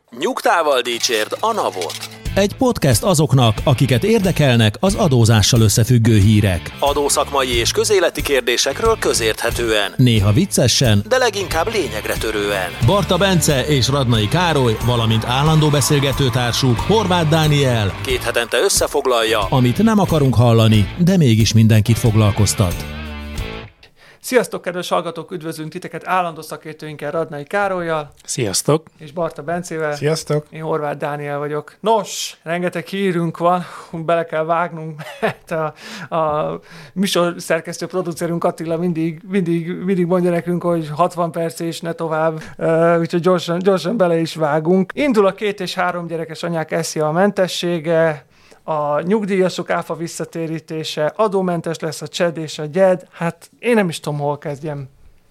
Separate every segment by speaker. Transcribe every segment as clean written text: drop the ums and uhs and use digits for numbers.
Speaker 1: Nyugtával dicsérd a NAV-ot.
Speaker 2: Egy podcast azoknak, akiket érdekelnek az adózással összefüggő hírek.
Speaker 1: Adószakmai és közéleti kérdésekről közérthetően.
Speaker 2: Néha viccesen,
Speaker 1: de leginkább lényegre törően.
Speaker 2: Barta Bence és Radnai Károly, valamint állandó beszélgetőtársuk Horváth Dániel
Speaker 1: 2 hetente összefoglalja,
Speaker 2: amit nem akarunk hallani, de mégis mindenkit foglalkoztat.
Speaker 3: Sziasztok, kedves hallgatók! Üdvözlünk titeket állandó szakértőinkkel, Radnai Károllyal.
Speaker 4: Sziasztok!
Speaker 3: És Barta Bencével.
Speaker 4: Sziasztok!
Speaker 3: Én Horváth Dániel vagyok. Nos, rengeteg hírünk van, bele kell vágnunk, mert a műsor szerkesztő producerünk Attila mindig mondja nekünk, hogy 60 perc és ne tovább, úgyhogy gyorsan bele is vágunk. Indul a 2 és 3 gyerekes anyák SZIA mentessége, a nyugdíjasok áfa visszatérítése, adómentes lesz a CSED és a GYED, hát én nem is tudom, hol kezdjem.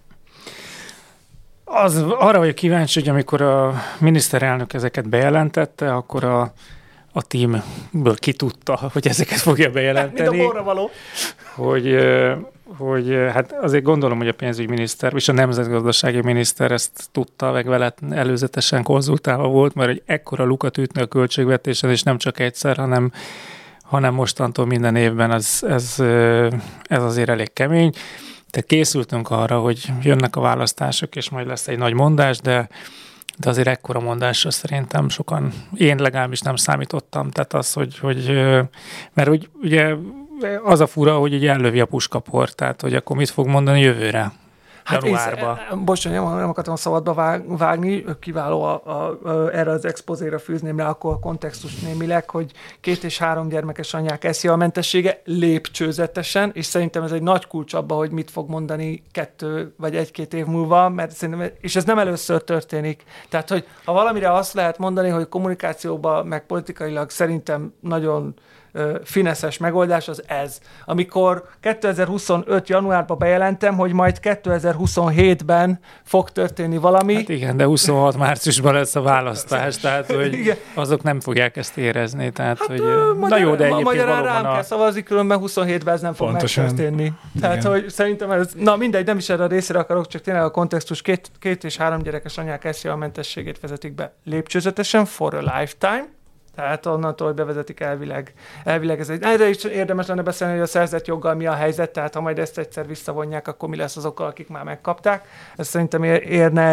Speaker 4: Arra vagyok kíváncsi, hogy amikor a miniszterelnök ezeket bejelentette, akkor a teamből kitudta, hogy ezeket fogja bejelenteni.
Speaker 3: Mind a borra való.
Speaker 4: Hogy hát azért gondolom, hogy a pénzügyminiszter és a nemzetgazdasági miniszter ezt tudta, meg vele előzetesen konzultálva volt, mert egy ekkora lukat ütni a költségvetésen, és nem csak egyszer, hanem mostantól minden évben ez azért elég kemény. Tehát készültünk arra, hogy jönnek a választások, és majd lesz egy nagy mondás, de azért ekkora mondásra szerintem sokan, én legalábbis nem számítottam. Tehát az, mert hogy ugye az a fura, hogy így ellövi a puskaport, tehát hogy akkor mit fog mondani jövőre, januárba.
Speaker 3: Bocsánat, nem akartam a szabadba vágni, kiváló erre az expozéra fűzném le akkor a kontextus némileg, hogy 2 és 3 gyermekes anyák SZIA mentessége lépcsőzetesen, és szerintem ez egy nagy kulcs abba, hogy mit fog mondani 2 vagy 1-2 év múlva, mert szerintem, és ez nem először történik. Tehát, hogy ha valamire azt lehet mondani, hogy kommunikációban, meg politikailag szerintem nagyon fineszes megoldás az ez. Amikor 2025. januárban bejelentem, hogy majd 2027-ben fog történni valami.
Speaker 4: Hát igen, de 26 márciusban lesz a választás, tehát hogy igen. Azok nem fogják ezt érezni. Tehát, hát, hogy, na jó, de egyébként
Speaker 3: magyarán rám kell szavazni, különben 27-ben ez nem fog megtörténni. Tehát, hogy szerintem ez, na mindegy, nem is erre a részére akarok, csak tényleg a kontextus 2 és 3 gyerekes anyák SZIA mentességét vezetik be lépcsőzetesen for a lifetime. Tehát onnantól, hogy bevezetik elvileg ez egy... Erre is érdemes lenne beszélni, hogy a szerzett joggal mi a helyzet, tehát ha majd ezt egyszer visszavonják, akkor mi lesz azokkal, akik már megkapták. Ez szerintem érne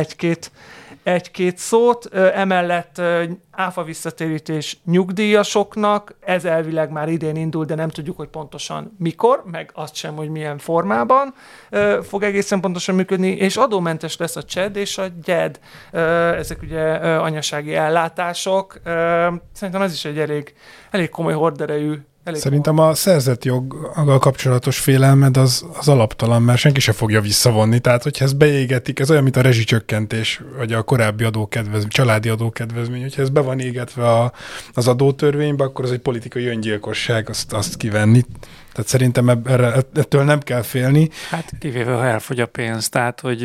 Speaker 3: egy-két szót. Emellett áfa visszatérítés nyugdíjasoknak, ez elvileg már idén indul, de nem tudjuk, hogy pontosan mikor, meg azt sem, hogy milyen formában fog egészen pontosan működni, és adómentes lesz a CSED és a GYED. Ezek ugye anyasági ellátások. Szerintem ez is egy elég komoly horderejű.
Speaker 5: Szerintem a szerzett joggal kapcsolatos félelmed az alaptalan, mert senki se fogja visszavonni. Tehát, hogyha ezt beégetik, ez olyan, mint a rezsicsökkentés, vagy a korábbi adókedvezmény, családi adókedvezmény. Hogyha ez be van égetve az adótörvénybe, akkor az egy politikai öngyilkosság azt kivenni. Tehát szerintem ettől nem kell félni.
Speaker 4: Hát kivéve, ha elfogy a pénz. Tehát, hogy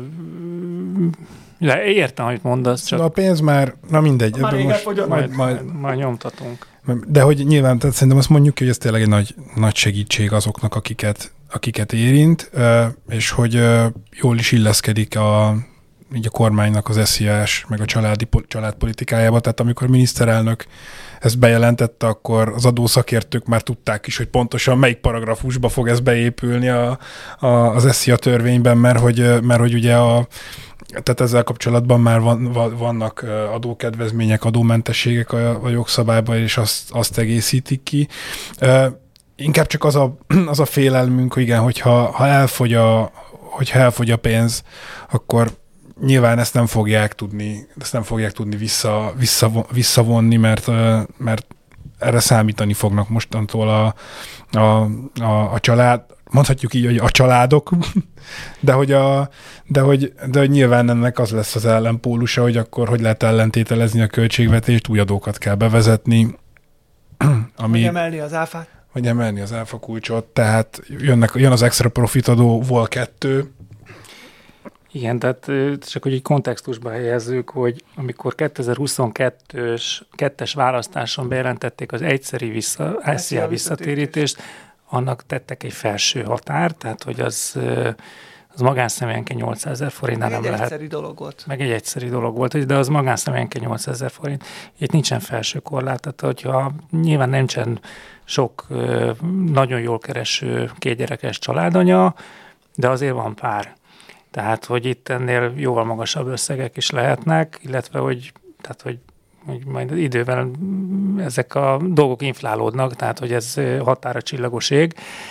Speaker 4: értem, amit mondasz, csak...
Speaker 5: A pénz már, na mindegy.
Speaker 4: Majd nyomtatunk.
Speaker 5: De hogy nyilván, tehát szerintem azt mondjuk, hogy ez tényleg egy nagy segítség azoknak, akiket érint, és hogy jól is illeszkedik így a kormánynak az SZIA-s, meg a családpolitikájába. Tehát amikor a miniszterelnök ezt bejelentette, akkor az adószakértők már tudták is, hogy pontosan melyik paragrafusba fog ez beépülni az SZIA törvényben, mert hogy ugye tehát ezzel kapcsolatban már vannak adókedvezmények, adómentességek a jogszabályban, és azt egészítik ki. Inkább csak az a félelmünk, hogy igen, hogyha elfogy a pénz, akkor nyilván ezt nem fogják tudni visszavonni, mert erre számítani fognak mostantól a család, mondhatjuk így, hogy a családok, de hogy nyilván ennek az lesz az ellenpólusa, hogy akkor hogy lehet ellentételezni a költségvetést, új adókat kell bevezetni.
Speaker 3: Vagy emelni az áfát.
Speaker 5: Vagy emelni az áfa kulcsot, tehát jön az extra profit adó, vol 2.
Speaker 4: Igen, tehát csak hogy egy kontextusba helyezzük, hogy amikor 2022-es választáson bejelentették az egyszeri SZIA visszatérítést, annak tettek egy felső határ, tehát hogy az az magánszemélyenként 800 000 forintnál nem lehet.
Speaker 3: Egyszerű dolog volt.
Speaker 4: Meg egy egyszerű dolog volt, de az magánszemélyenként 800 000 forint. Itt nincsen felső korlát, tehát hogyha nyilván nincsen sok nagyon jól kereső kétgyerekes családanya, de azért van pár. Tehát, hogy itt ennél jóval magasabb összegek is lehetnek, illetve, hogy majd idővel ezek a dolgok inflálódnak, tehát, hogy ez határa csillagos ég.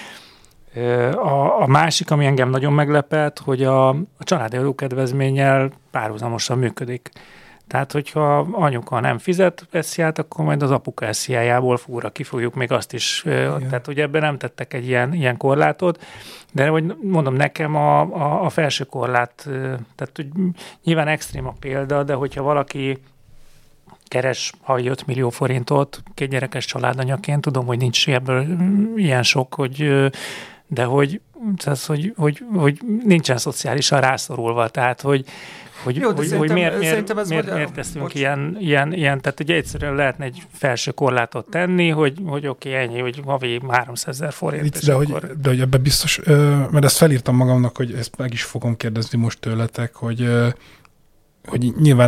Speaker 4: A másik, ami engem nagyon meglepett, hogy a családi adókedvezménnyel párhuzamosan működik. Tehát, hogyha anyuka nem fizet SZIA-t, akkor majd az apuka SZIA-jából fúra ki fogjuk még azt is. Igen. Tehát, hogy ebben nem tettek egy ilyen korlátot, de hogy mondom, nekem a felső korlát, tehát hogy nyilván extrém a példa, de hogyha valaki keres havi 5 millió forintot kétgyerekes családanyaként, tudom, hogy nincs ebből ilyen sok, de hogy nincsen szociálisan rászorulva, tehát, hogy miért teszünk ilyen, tehát ugye egyszerűen lehetne egy felső korlátot tenni, hogy oké, ennyi, hogy havi 300 000 forint.
Speaker 5: De hogy ebben biztos, mert ezt felírtam magamnak, hogy ezt meg is fogom kérdezni most tőletek, hogy nyilván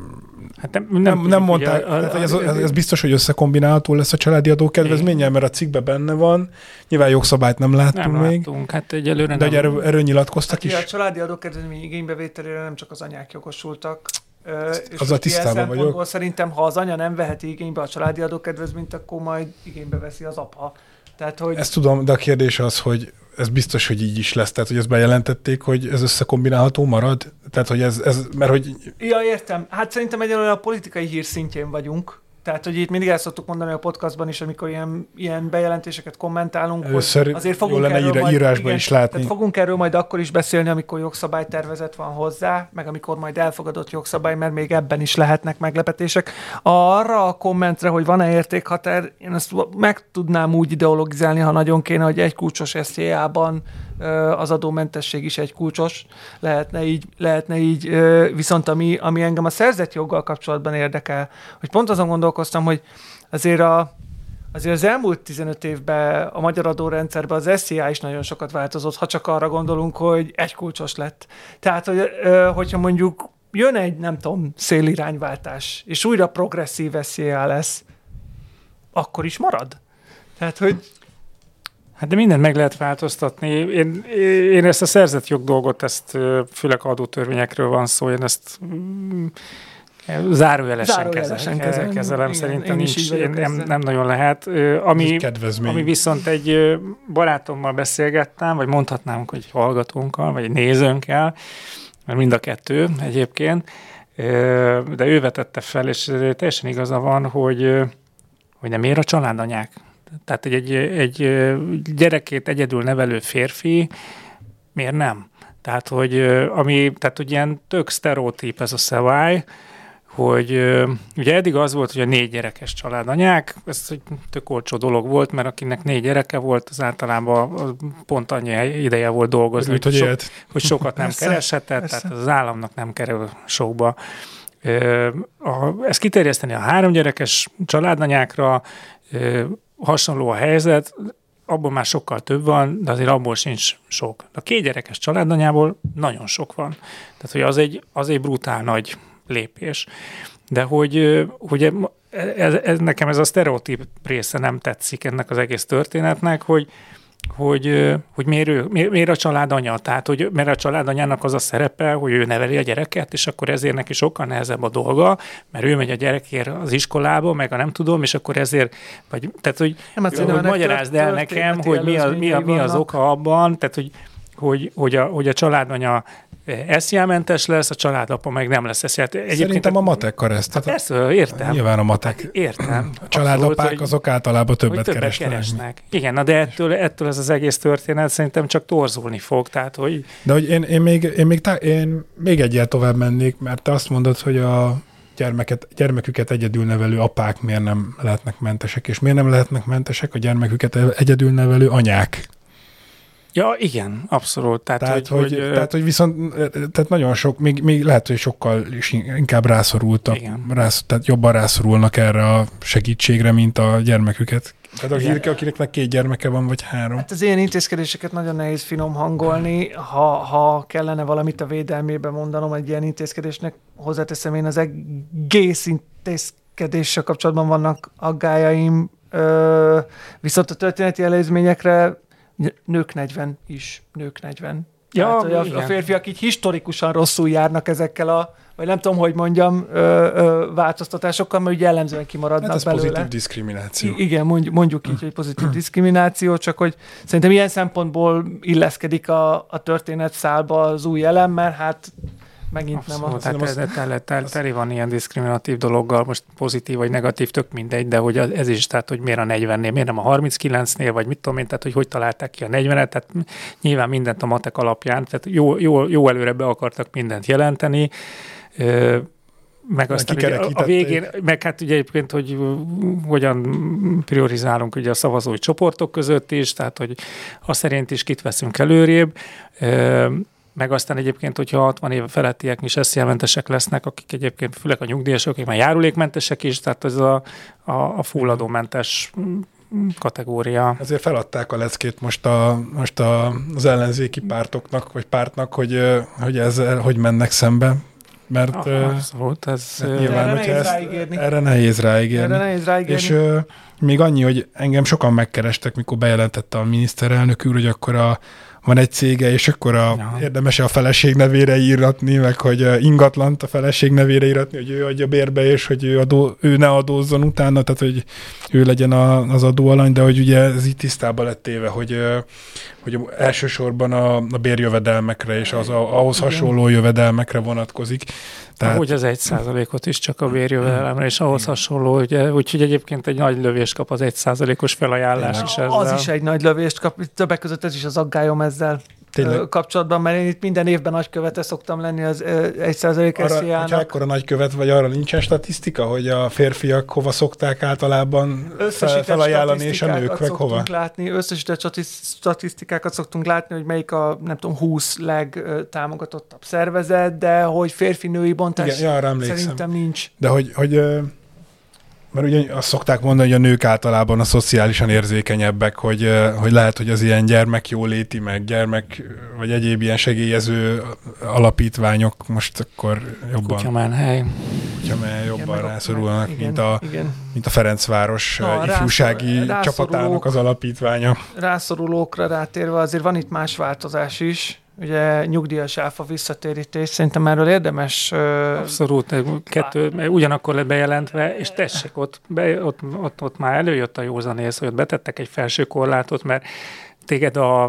Speaker 5: nem mondták, ez biztos, hogy összekombinálható lesz a családi adókedvezménnyel, mert a cikkben benne van. Nyilván jogszabályt nem láttunk még.
Speaker 4: Hát egyelőre
Speaker 5: de
Speaker 4: nem.
Speaker 5: Erről nyilatkoztak is.
Speaker 3: A családi adókedvezmény igénybevételére nem csak az anyák jogosultak. És
Speaker 5: az a tisztában vagyok.
Speaker 3: Szerintem, ha az anya nem veheti igénybe a családi adókedvezményt, akkor majd igénybe veszi az apa. Tehát, hogy...
Speaker 5: Ezt tudom, de a kérdés az, hogy ez biztos, hogy így is lesz. Tehát, hogy ezt bejelentették, hogy ez összekombinálható marad? Tehát, hogy ez mert hogy...
Speaker 3: Ja, értem. Hát szerintem egyelőre a politikai hír szintjén vagyunk. Tehát, hogy itt mindig el szoktuk mondani a podcastban is, amikor ilyen bejelentéseket kommentálunk, hogy azért fogunk erről
Speaker 5: írásban is látni.
Speaker 3: Tehát fogunk erről majd akkor is beszélni, amikor jogszabálytervezet van hozzá, meg amikor majd elfogadott jogszabály, mert még ebben is lehetnek meglepetések. Arra a kommentre, hogy van-e értékhatár, én ezt meg tudnám úgy ideologizálni, ha nagyon kéne, hogy egy kulcsos SZIA-ban az adómentesség is egy kulcsos, lehetne így, viszont ami engem a szerzett joggal kapcsolatban érdekel, hogy pont azon gondolkoztam, hogy azért az elmúlt 15 évben a magyar adórendszerben az SZIA is nagyon sokat változott, ha csak arra gondolunk, hogy egy kulcsos lett. Tehát, hogyha mondjuk jön egy, nem tudom, szélirányváltás, és újra progresszív SZIA lesz, akkor is marad? Tehát, hogy
Speaker 4: hát de mindent meg lehet változtatni. Én ezt a szerzett jog dolgot, ezt főleg adótörvényekről van szó, én ezt zárójelesen kezelem. Igen, szerintem nem nagyon lehet. Ami viszont egy barátommal beszélgettem, vagy mondhatnám, hogy hallgatónkkal, vagy egy nézőnkkel, mert mind a kettő egyébként, de ő vetette fel, és teljesen igaza van, hogy nem ér a családanyák. Tehát egy gyerekét egyedül nevelő férfi miért nem? Tehát, hogy ilyen tök sztereotíp ez a szabály, hogy ugye eddig az volt, hogy a 4 gyerekes családanyák, ez egy tök olcsó dolog volt, mert akinek 4 gyereke volt, az általában pont annyi ideje volt dolgozni, hogy sokat nem kereshetett, tehát az államnak nem kerül sokba. Ezt kiterjeszteni a 3 gyerekes családanyákra, hasonló a helyzet, abból már sokkal több van, de azért abból sincs sok. A 2 gyerekes családanyából nagyon sok van. Tehát, hogy az egy brutál nagy lépés. De hogy nekem ez a sztereotíp része nem tetszik ennek az egész történetnek, hogy miért a családanya? Tehát, hogy mert a családanyának az a szerepe, hogy ő neveli a gyereket, és akkor ezért neki sokkal nehezebb a dolga, mert ő megy a gyerekért az iskolába, meg a nem tudom, és akkor ezért, tehát, hogy magyarázd el nekem, hogy mi az oka abban, tehát, hogy a családanya SZIA-mentes lesz, a családapa meg nem lesz SZIA.
Speaker 5: Szerintem a matekkal ez.
Speaker 4: Persze, értem.
Speaker 5: Nyilván a matek.
Speaker 4: Értem.
Speaker 5: A családapák azok általában többet keresnek.
Speaker 4: Igen, de ettől ez az egész történet szerintem csak torzulni fog. Tehát, hogy...
Speaker 5: De hogy én még egyel tovább mennék, mert te azt mondod, hogy a gyermeküket egyedül nevelő apák miért nem lehetnek mentesek, és miért nem lehetnek mentesek a gyermeküket egyedül nevelő anyák.
Speaker 4: Ja, igen, abszolút. Tehát
Speaker 5: hogy viszont tehát nagyon sok, még lehet, hogy sokkal is inkább rászorultak, tehát jobban rászorulnak erre a segítségre, mint a gyermeküket Tehát a Hilke, akinek meg 2 gyermeke van, vagy 3.
Speaker 3: Hát az ilyen intézkedéseket nagyon nehéz finom hangolni, ha kellene valamit a védelmébe mondanom egy ilyen intézkedésnek, hozzáteszem én az egész intézkedéssel kapcsolatban vannak aggájaim, viszont a történeti előzményekre nők 40 is, nők 40. Ja, tehát, a férfiak így historikusan rosszul járnak ezekkel vagy nem tudom, hogy mondjam, változtatásokkal, mert ugye jellemzően kimaradnak belőle.
Speaker 5: Ez pozitív diszkrimináció.
Speaker 3: Igen, mondjuk így, hogy pozitív diszkrimináció, csak hogy szerintem ilyen szempontból illeszkedik a történet szálba az új elem, mert hát megint
Speaker 4: abszolút, nem a... teli van ilyen diszkriminatív dologgal, most pozitív vagy negatív, tök mindegy, de hogy ez is, tehát hogy miért a 40-nél, miért nem a 39-nél, vagy mit tudom én, tehát hogy találták ki a 40-et, tehát nyilván mindent a matek alapján, tehát jó előre be akartak mindent jelenteni, meg aztán a végén, meg hát ugye egyébként, hogy hogyan priorizálunk ugye a szavazói csoportok között is, tehát hogy azt szerint is kit veszünk előrébb, meg aztán egyébként, hogyha 60 éve felettiek is SZIA-mentesek lesznek, akik egyébként főleg a nyugdíjasok, akik már járulékmentesek is, tehát ez a fulladómentes kategória.
Speaker 5: Ezért feladták a leckét most az ellenzéki pártoknak, vagy pártnak, hogy ezzel hogy mennek szembe. Mert
Speaker 4: abszolút,
Speaker 5: nyilván, erre nehéz ráígérni. És még annyi, hogy engem sokan megkerestek, mikor bejelentette a miniszterelnök úr, hogy akkor van egy cége, és akkor érdemes a feleség nevére íratni, meg hogy ingatlant a feleség nevére íratni, hogy ő adja bérbe, és hogy ő ne adózzon utána, tehát hogy ő legyen az adóalany, de hogy ugye ez így tisztában lett téve, hogy elsősorban a bérjövedelmekre és ahhoz hasonló jövedelmekre vonatkozik.
Speaker 4: Tehát... Úgy az 1%-ot is csak a bérjövedelemre, és ahhoz hasonló, ugye, úgyhogy egyébként egy nagy lövést kap az 1%-os felajánlás is ezzel.
Speaker 3: Az is egy nagy lövést kap, többek között ez is az aggályom ezzel kapcsolatban, mert én itt minden évben nagykövete szoktam lenni az 1% SZIA-nak.
Speaker 5: Hogyha ekkora nagykövet vagy, arra nincsen statisztika, hogy a férfiak hova szokták általában felajánlani, és a nők meg hova?
Speaker 3: Összesített statisztikákat szoktunk látni, hogy melyik a, nem tudom, 20 legtámogatottabb szervezet, de hogy férfi-női bontás szerintem nincs.
Speaker 5: De hogy mert ugye azt szokták mondani, hogy a nők általában a szociálisan érzékenyebbek, hogy lehet, hogy az ilyen gyermekjóléti, meg gyermek, vagy egyéb ilyen segélyező alapítványok most akkor jobban...
Speaker 4: Kutyamánhely
Speaker 5: jobban rászorulnak, mint a Ferencváros ifjúsági csapatának az alapítványa.
Speaker 3: Rászorulókra rátérve azért van itt más változás is. Ugye nyugdíjas áfa visszatérítés, szerintem erről érdemes...
Speaker 4: Abszolút, ugyanakkor lett bejelentve, és tessék, ott már előjött a józanész, hogy ott betettek egy felső korlátot, mert téged a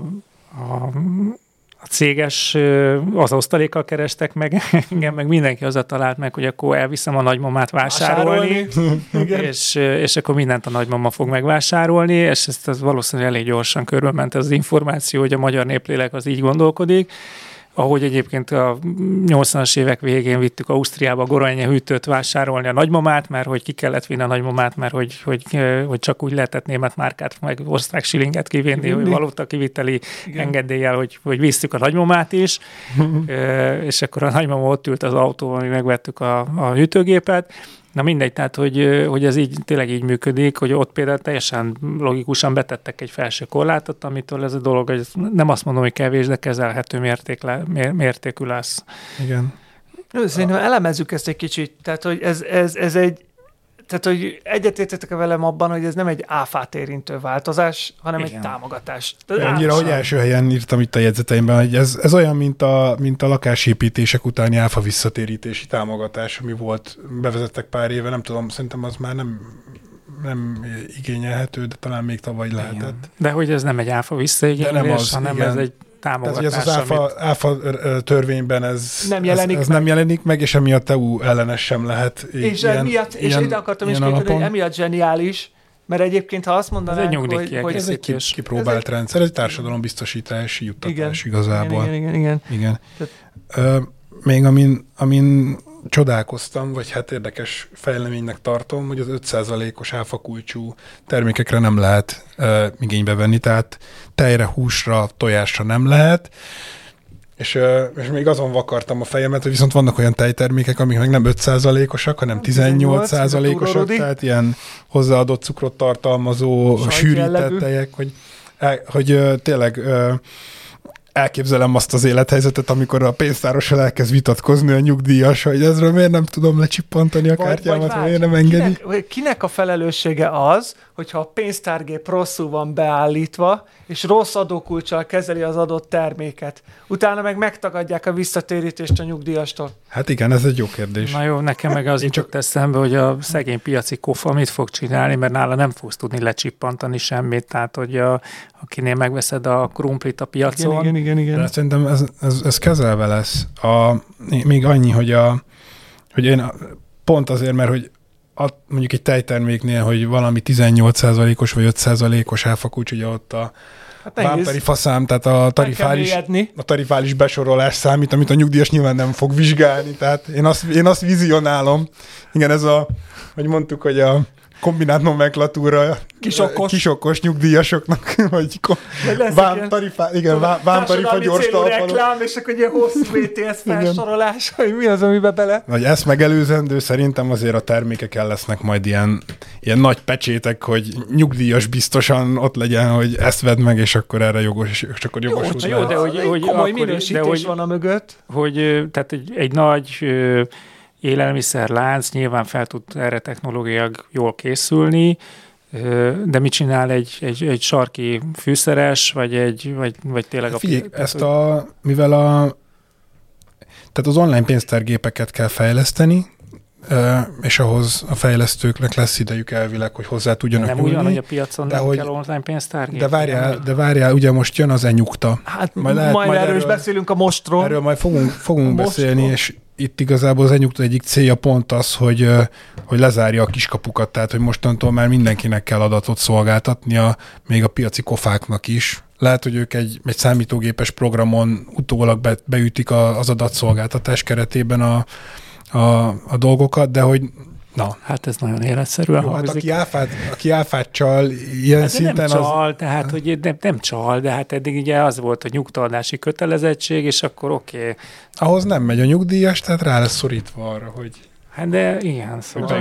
Speaker 4: céges az osztalékkal kerestek meg, engem meg mindenki azzal talált meg, hogy akkor elviszem a nagymamát vásárolni. És akkor mindent a nagymama fog megvásárolni, és ez valószínűleg elég gyorsan körülment ez az információ, hogy a magyar néplélek az így gondolkodik. Ahogy egyébként a 80-as évek végén vittük Ausztriába Gorojnye hűtőt vásárolni a nagymamát, mert hogy ki kellett vinni a nagymamát, mert hogy csak úgy lehetett német márkát, meg osztrák silinget kivinni, hogy valuta kiviteli engedéllyel, hogy visszük a nagymamát is. És akkor a nagymama ott ült az autóban, mi megvettük a hűtőgépet. Na mindegy, tehát hogy ez így tényleg így működik, hogy ott például teljesen logikusan betettek egy felső korlátot, amitől ez a dolog, hogy nem azt mondom, hogy kevés, de kezelhető mértékű lesz.
Speaker 5: Igen.
Speaker 3: Szerintem elemezzük ezt egy kicsit, tehát hogy ez egy, tehát hogy egyetértetek velem abban, hogy ez nem egy áfát érintő változás, hanem egy támogatás.
Speaker 5: Annyira, hogy első helyen írtam itt a jegyzeteimben, hogy ez olyan, mint a lakásépítések utáni áfa visszatérítési támogatás, ami volt, bevezettek pár éve, nem tudom, szerintem az már nem igényelhető, de talán még tavaly lehetett.
Speaker 4: De hogy ez nem egy áfa visszaigényelés, hanem ez egy támogatás.
Speaker 5: Tehát, hogy ez az áfa törvényben ez nem jelenik meg, és emiatt EU ellenes sem lehet.
Speaker 3: És ide akartam is kérdezni, hogy emiatt zseniális, mert egyébként, ha azt mondanánk, hogy
Speaker 5: ez egy kipróbált rendszer, ez egy társadalombiztosítási juttatás igazából. Igen. Még amin csodálkoztam, vagy hát érdekes fejleménynek tartom, hogy az 5%-os áfakulcsú termékekre nem lehet igénybe venni, tehát tejre, húsra, tojásra nem lehet. És még azon vakartam a fejemet, hogy viszont vannak olyan tejtermékek, amik meg nem 5%-osak, hanem 18%-osak, tehát ilyen hozzáadott cukrot tartalmazó, sűrített tejek, hogy tényleg elképzelem azt az élethelyzetet, amikor a pénztárossal elkezd vitatkozni a nyugdíjas, hogy ezről miért nem tudom lecsippantani a kártyámat, miért nem engedi.
Speaker 3: Kinek a felelőssége az, hogyha a pénztárgép rosszul van beállítva, és rossz adókulccsal kezeli az adott terméket. Utána meg megtagadják a visszatérítést a nyugdíjastól.
Speaker 5: Hát igen, ez egy jó kérdés.
Speaker 4: Na jó, nekem meg az jutott eszembe, hogy a szegény piaci kofa mit fog csinálni, mert nála nem fogsz tudni lecsippantani semmit, tehát hogy akinél megveszed a krumplit a piacon.
Speaker 5: Igen. De szerintem ez kezelve lesz. Még annyi, hogy én pont azért, mert hogy mondjuk egy tejterméknél, hogy valami 18%-os vagy 5%-os áfakulcs, ugye ott a vámtarifaszám, tehát a tarifális besorolás számít, amit a nyugdíjas nyilván nem fog vizsgálni. Tehát én azt vizionálom. Igen, ez hogy mondtuk, hogy a kombinált nomenklatúra kisokos nyugdíjasoknak, vagy vámtarifa gyors talpaló.
Speaker 3: Reklám, és akkor egy hosszú VTS felsorolás, hogy mi az, amiben bele.
Speaker 5: Vagy ezt megelőzendő, szerintem azért a termékeken lesznek majd ilyen nagy pecsétek, hogy nyugdíjas biztosan ott legyen, hogy ezt vedd meg, és akkor erre jogosult.
Speaker 3: Jó, de hogy komoly minősítés van a mögött.
Speaker 4: Hogy tehát egy nagy élelmiszerlánc nyilván fel tud erre technológiailag jól készülni, de mit csinál egy sarki fűszeres, vagy tényleg a...
Speaker 5: Figyelj, tehát az online pénztárgépeket kell fejleszteni, és ahhoz a fejlesztőknek lesz idejük elvileg, hogy hozzá tudjanak
Speaker 4: nyúlni. Nem ugyan, hogy a piacon nem kell online pénztárgép.
Speaker 5: De várjál, ugye most jön az e-nyugta.
Speaker 3: Hát majd erről is beszélünk a mostról.
Speaker 5: Erről majd fogunk beszélni, és itt igazából az e-nyugta egyik célja pont az, hogy lezárja a kiskapukat, tehát hogy mostantól már mindenkinek kell adatot szolgáltatnia, még a piaci kofáknak is. Lehet, hogy ők egy számítógépes programon utólag beütik az adatszolgáltatás keretében a dolgokat, de hogy na.
Speaker 4: Hát ez nagyon életszerűen
Speaker 5: hangzik. Aki áfát csal ilyen hát szinten
Speaker 4: nem csal, tehát hogy nem csal, de hát eddig ugye az volt a nyugtaadási kötelezettség, és akkor oké.
Speaker 5: Ahhoz nem megy a nyugdíjas, tehát rá lesz szorítva arra, hogy...
Speaker 4: Hát de igen, szóval...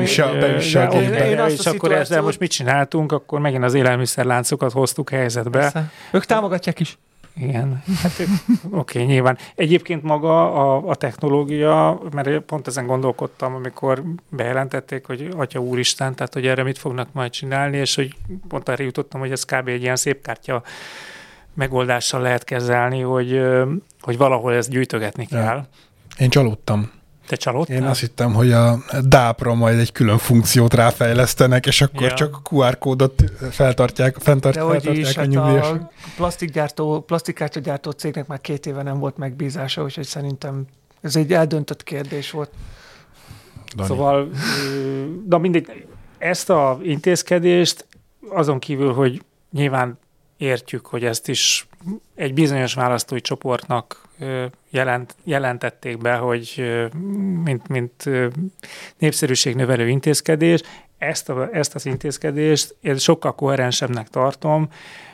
Speaker 5: És
Speaker 4: akkor ezzel most mit csináltunk, akkor megint az élelmiszerláncokat hoztuk helyzetbe.
Speaker 3: Persze. Ők támogatják is.
Speaker 4: Igen, hát oké, nyilván. Egyébként maga a technológia, mert pont ezen gondolkodtam, amikor bejelentették, hogy Atya Úristen, tehát hogy erre mit fognak majd csinálni, és hogy pont erre jutottam, hogy ez kb. Egy ilyen szép kártya megoldással lehet kezelni, hogy valahol ezt gyűjtögetni kell.
Speaker 5: Én csalódtam.
Speaker 4: Te csalódtál?
Speaker 5: Én azt hittem, hogy a DAP-ra majd egy külön funkciót ráfejlesztenek, és akkor csak a QR kódot fenntartják a nyugdíjas.
Speaker 3: A plastikkártyagyártó cégnek már 2 éve nem volt megbízása, úgyhogy szerintem ez egy eldöntött kérdés volt.
Speaker 5: Dani.
Speaker 4: Szóval, de mindegy, ezt az intézkedést azon kívül, hogy nyilván értjük, hogy ezt is egy bizonyos választói csoportnak jelentették be, hogy mint népszerűségnövelő intézkedés. Ezt az intézkedést én sokkal koherensebbnek tartom,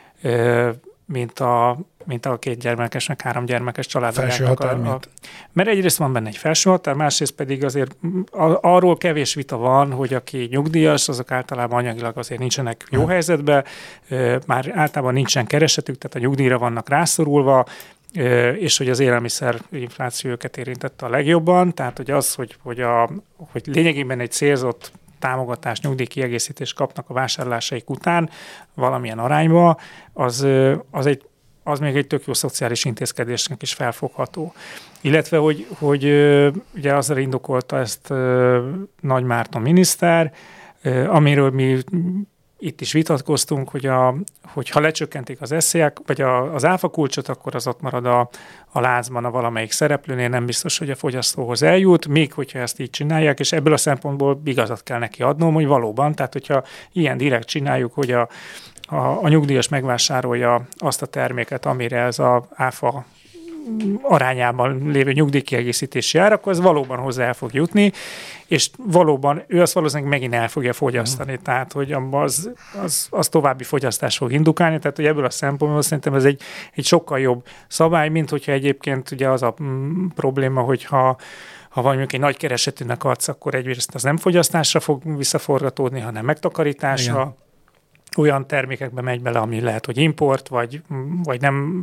Speaker 4: mint a 2 gyermekes, meg 3 gyermekes családnak.
Speaker 5: Felső határ
Speaker 4: mert egyrészt van benne egy felső határ, másrészt pedig azért arról kevés vita van, hogy aki nyugdíjas, azok általában anyagilag azért nincsenek jó helyzetben, már általában nincsen keresetük, tehát a nyugdíjra vannak rászorulva, és hogy az élelmiszer infláció őket érintette a legjobban, tehát hogy az, hogy lényegében egy célzott támogatást, nyugdíjkiegészítést kapnak a vásárlásaik után valamilyen arányba, az még egy tök jó szociális intézkedésnek is felfogható. Illetve, hogy ugye azzal indokolta ezt Nagy Márton miniszter, amiről mi itt is vitatkoztunk, hogy ha lecsökkentik az SZIA-k, vagy az áfakulcsot, akkor az ott marad a láncban a valamelyik szereplőnél, nem biztos, hogy a fogyasztóhoz eljut, még hogyha ezt így csinálják, és ebből a szempontból igazat kell neki adnom, hogy valóban, tehát hogyha ilyen direkt csináljuk, hogy a nyugdíjas megvásárolja azt a terméket, amire ez az áfa arányában lévő nyugdíjkiegészítési ár, akkor ez valóban hozzá el fog jutni, és valóban ő azt valószínűleg megint el fogja fogyasztani, tehát hogy abban az további fogyasztás fog indukálni, tehát hogy ebből a szempontból szerintem ez egy sokkal jobb szabály, mint hogyha egyébként ugye az a probléma, hogyha mondjuk egy nagy keresetűnek adsz, akkor egyrészt az nem fogyasztásra fog visszaforgatódni, hanem megtakarításra. Igen. Olyan termékekbe megy bele, ami lehet, hogy import, vagy nem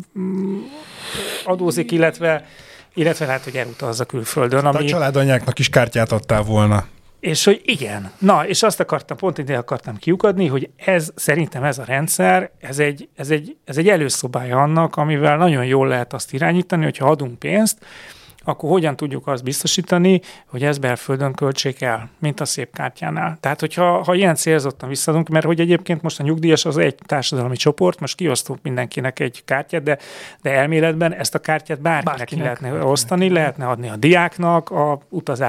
Speaker 4: adózik, illetve lehet, hogy elutazza külföldön.
Speaker 5: A családanyáknak is kártyát adtál volna.
Speaker 4: És hogy igen. Na, és azt pont ide akartam kiukadni, hogy szerintem ez a rendszer, ez egy előszobája annak, amivel nagyon jól lehet azt irányítani, hogyha adunk pénzt, akkor hogyan tudjuk azt biztosítani, hogy ez belföldön költsék el, mint a szép kártyánál. Tehát, hogyha ilyen célzottan visszadunk, mert hogy egyébként most a nyugdíjas az egy társadalmi csoport, most kiosztunk mindenkinek egy kártyát, de elméletben ezt a kártyát bárkinek lehetne osztani, lehetne adni a diáknak a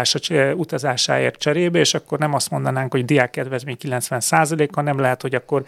Speaker 4: utazásáért cserébe, és akkor nem azt mondanánk, hogy diákkedvezmény 90%, hanem lehet, hogy akkor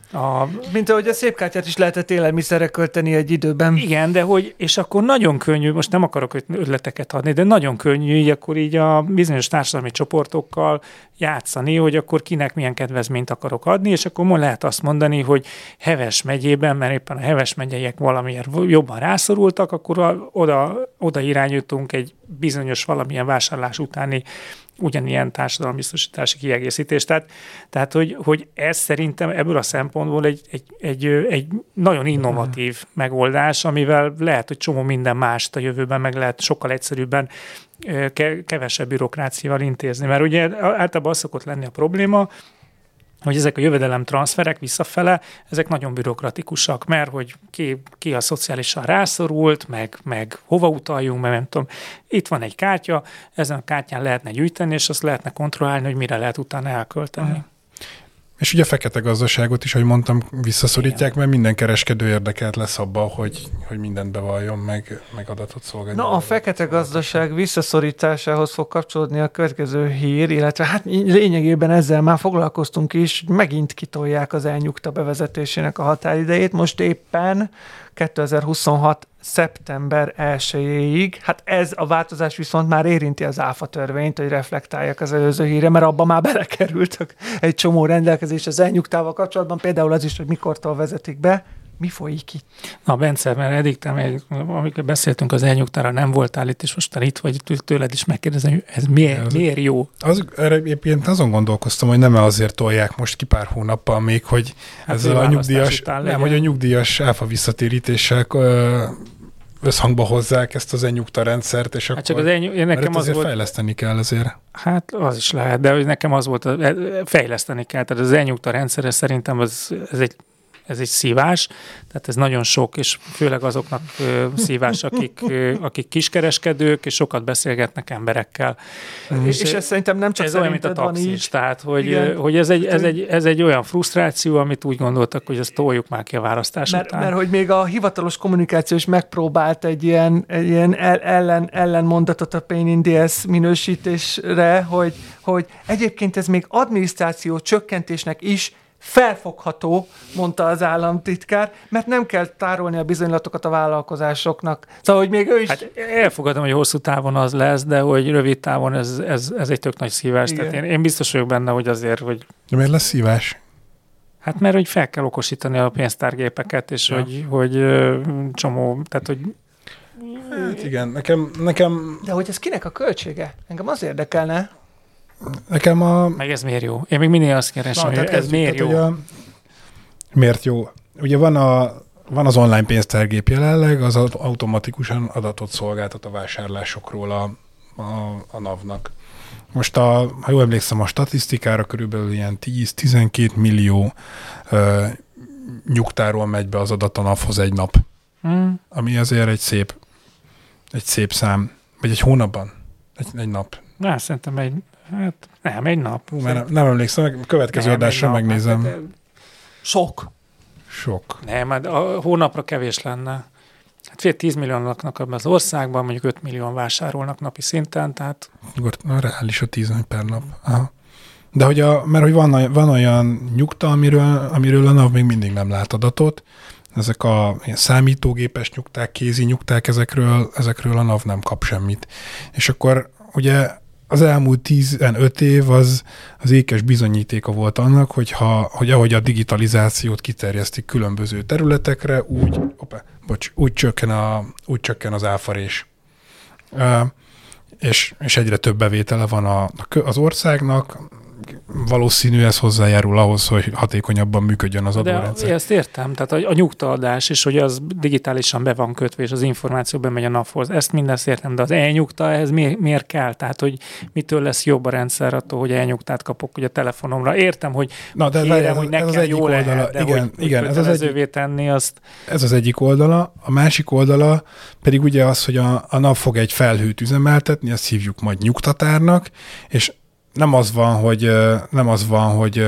Speaker 3: mint ahogy a szép kártyát is lehetett élelmiszerre költeni egy időben.
Speaker 4: Igen, de és akkor nagyon könnyű, most nem akarok ötleteket adni, de nagyon könnyű így a bizonyos társadalmi csoportokkal játszani, hogy akkor kinek milyen kedvezményt akarok adni, és akkor lehet azt mondani, hogy Heves megyében, mert éppen a Heves megyeiek valamiért jobban rászorultak, akkor oda irányítunk egy bizonyos valamilyen vásárlás utáni ugyanilyen társadalombiztosítási kiegészítést. Tehát hogy ez szerintem ebből a szempontból egy nagyon innovatív megoldás, amivel lehet, hogy csomó minden mást a jövőben meg lehet sokkal egyszerűbben kevesebb bürokráciával intézni. Mert ugye általában az szokott lenni a probléma, hogy ezek a jövedelem transferek visszafele, ezek nagyon bürokratikusak, mert hogy ki a szociálisan rászorult, meg hova utaljunk, mert nem tudom, itt van egy kártya, ezen a kártyán lehetne gyűjteni, és azt lehetne kontrollálni, hogy mire lehet utána elkölteni.
Speaker 5: És ugye a fekete gazdaságot is, ahogy mondtam, visszaszorítják, mert minden kereskedő érdekelt lesz abban, hogy mindent bevalljon, meg adatot szolgáljon.
Speaker 3: Na, a fekete gazdaság visszaszorításához fog kapcsolódni a következő hír, illetve hát lényegében ezzel már foglalkoztunk is, megint kitolják az elnyugta bevezetésének a határidejét. Most éppen 2026. szeptember 1-ig. Hát ez a változás viszont már érinti az ÁFA törvényt, hogy reflektálják az előző híre, mert abban már belekerültek egy csomó rendelkezés az elnyugtával kapcsolatban, például az is, hogy mikortól vezetik be. Mi folyik itt?
Speaker 4: Na, Bence, mert eddig amikor beszéltünk az elnyugtára, nem voltál itt, és most itt vagy, tőled is megkérdezem, hogy ez miért jó?
Speaker 5: Egyébként azon gondolkoztam, hogy nem azért tolják most ki pár hónappal még, hogy hát ez a nyugdíjas, hogy a nyugdíjas áfa visszatérítéssel összhangba hozzák ezt az elnyugta rendszert, és hát akkor nekem az volt, fejleszteni kell azért.
Speaker 4: Hát az is lehet, de hogy nekem az volt, fejleszteni kell. Tehát az elnyugta rendszer, szerintem ez egy szívás, tehát ez nagyon sok, és főleg azoknak szívás, akik kiskereskedők, és sokat beszélgetnek emberekkel.
Speaker 3: És ez szerintem nem csak
Speaker 4: ez olyan, mint a taxis, tehát hogy ez egy olyan frusztráció, amit úgy gondoltak, hogy ezt toljuk már ki a választás után.
Speaker 3: Mert hogy még a hivatalos kommunikáció is megpróbált egy ilyen ellenmondatot a pain in the ass minősítésre, hogy egyébként ez még adminisztráció csökkentésnek is felfogható, mondta az államtitkár, mert nem kell tárolni a bizonylatokat a vállalkozásoknak. Szóval, hogy még ő is...
Speaker 4: Hát elfogadom, hogy hosszú távon az lesz, de hogy rövid távon ez egy tök nagy szívás. Igen. Tehát én biztos vagyok benne, hogy azért, hogy...
Speaker 5: De miért lesz szívás?
Speaker 4: Hát mert hogy fel kell okosítani a pénztárgépeket, és hogy csomó, tehát hogy...
Speaker 5: Hát igen, nekem...
Speaker 3: De hogy ez kinek a költsége? Engem az érdekelne.
Speaker 5: Nekem
Speaker 4: Meg ez miért jó? Én még mindig azt keresem, hogy ez miért jó?
Speaker 5: Miért jó? Ugye van az online pénztárgép jelenleg, az automatikusan adatot szolgáltat a vásárlásokról a NAV-nak. Most ha jól emlékszem a statisztikára, körülbelül ilyen 10-12 millió nyugtáról megy be az adat a NAV-hoz egy nap. Ami azért egy szép szám. Vagy egy hónapban? Egy nap.
Speaker 4: Na, szerintem egy nap.
Speaker 5: Nem emlékszem, a következő adásra megnézem.
Speaker 3: Sok.
Speaker 4: Nem, hát a hónapra kevés lenne. Hát 10 millióan laknak az országban, mondjuk 5 millióan vásárolnak napi szinten, tehát...
Speaker 5: Reális a 10 per nap. Aha. De hogy mert hogy van olyan nyugta, amiről a NAV még mindig nem lát adatot, ezek a számítógépes nyugták, kézi nyugták, ezekről a NAV nem kap semmit. És akkor ugye az elmúlt 15 év az ékes bizonyítéka volt annak, hogy ahogy a digitalizációt kiterjesztik különböző területekre, úgy csökken az áfarés. És egyre több bevétele van az országnak, valószínű ez hozzájárul ahhoz, hogy hatékonyabban működjön az adórendszer.
Speaker 4: De ezt értem, tehát a nyugtaadás is, hogy az digitálisan be van kötve, és az információ bemegy a NAV-hoz. Ezt mindezt értem, de az e-nyugta ehhez miért kell? Tehát, hogy mitől lesz jobb a rendszer attól, hogy e-nyugtát kapok ugye a telefonomra. Értem, hogy kérem, hogy nekem jó lehet, de igen, ez kötelezővé tenni azt. Ez az egyik oldala.
Speaker 5: A másik oldala pedig ugye az, hogy a NAV fog egy felhőt üzemeltetni, ezt hívjuk majd nyugtatárnak, és nem az van, hogy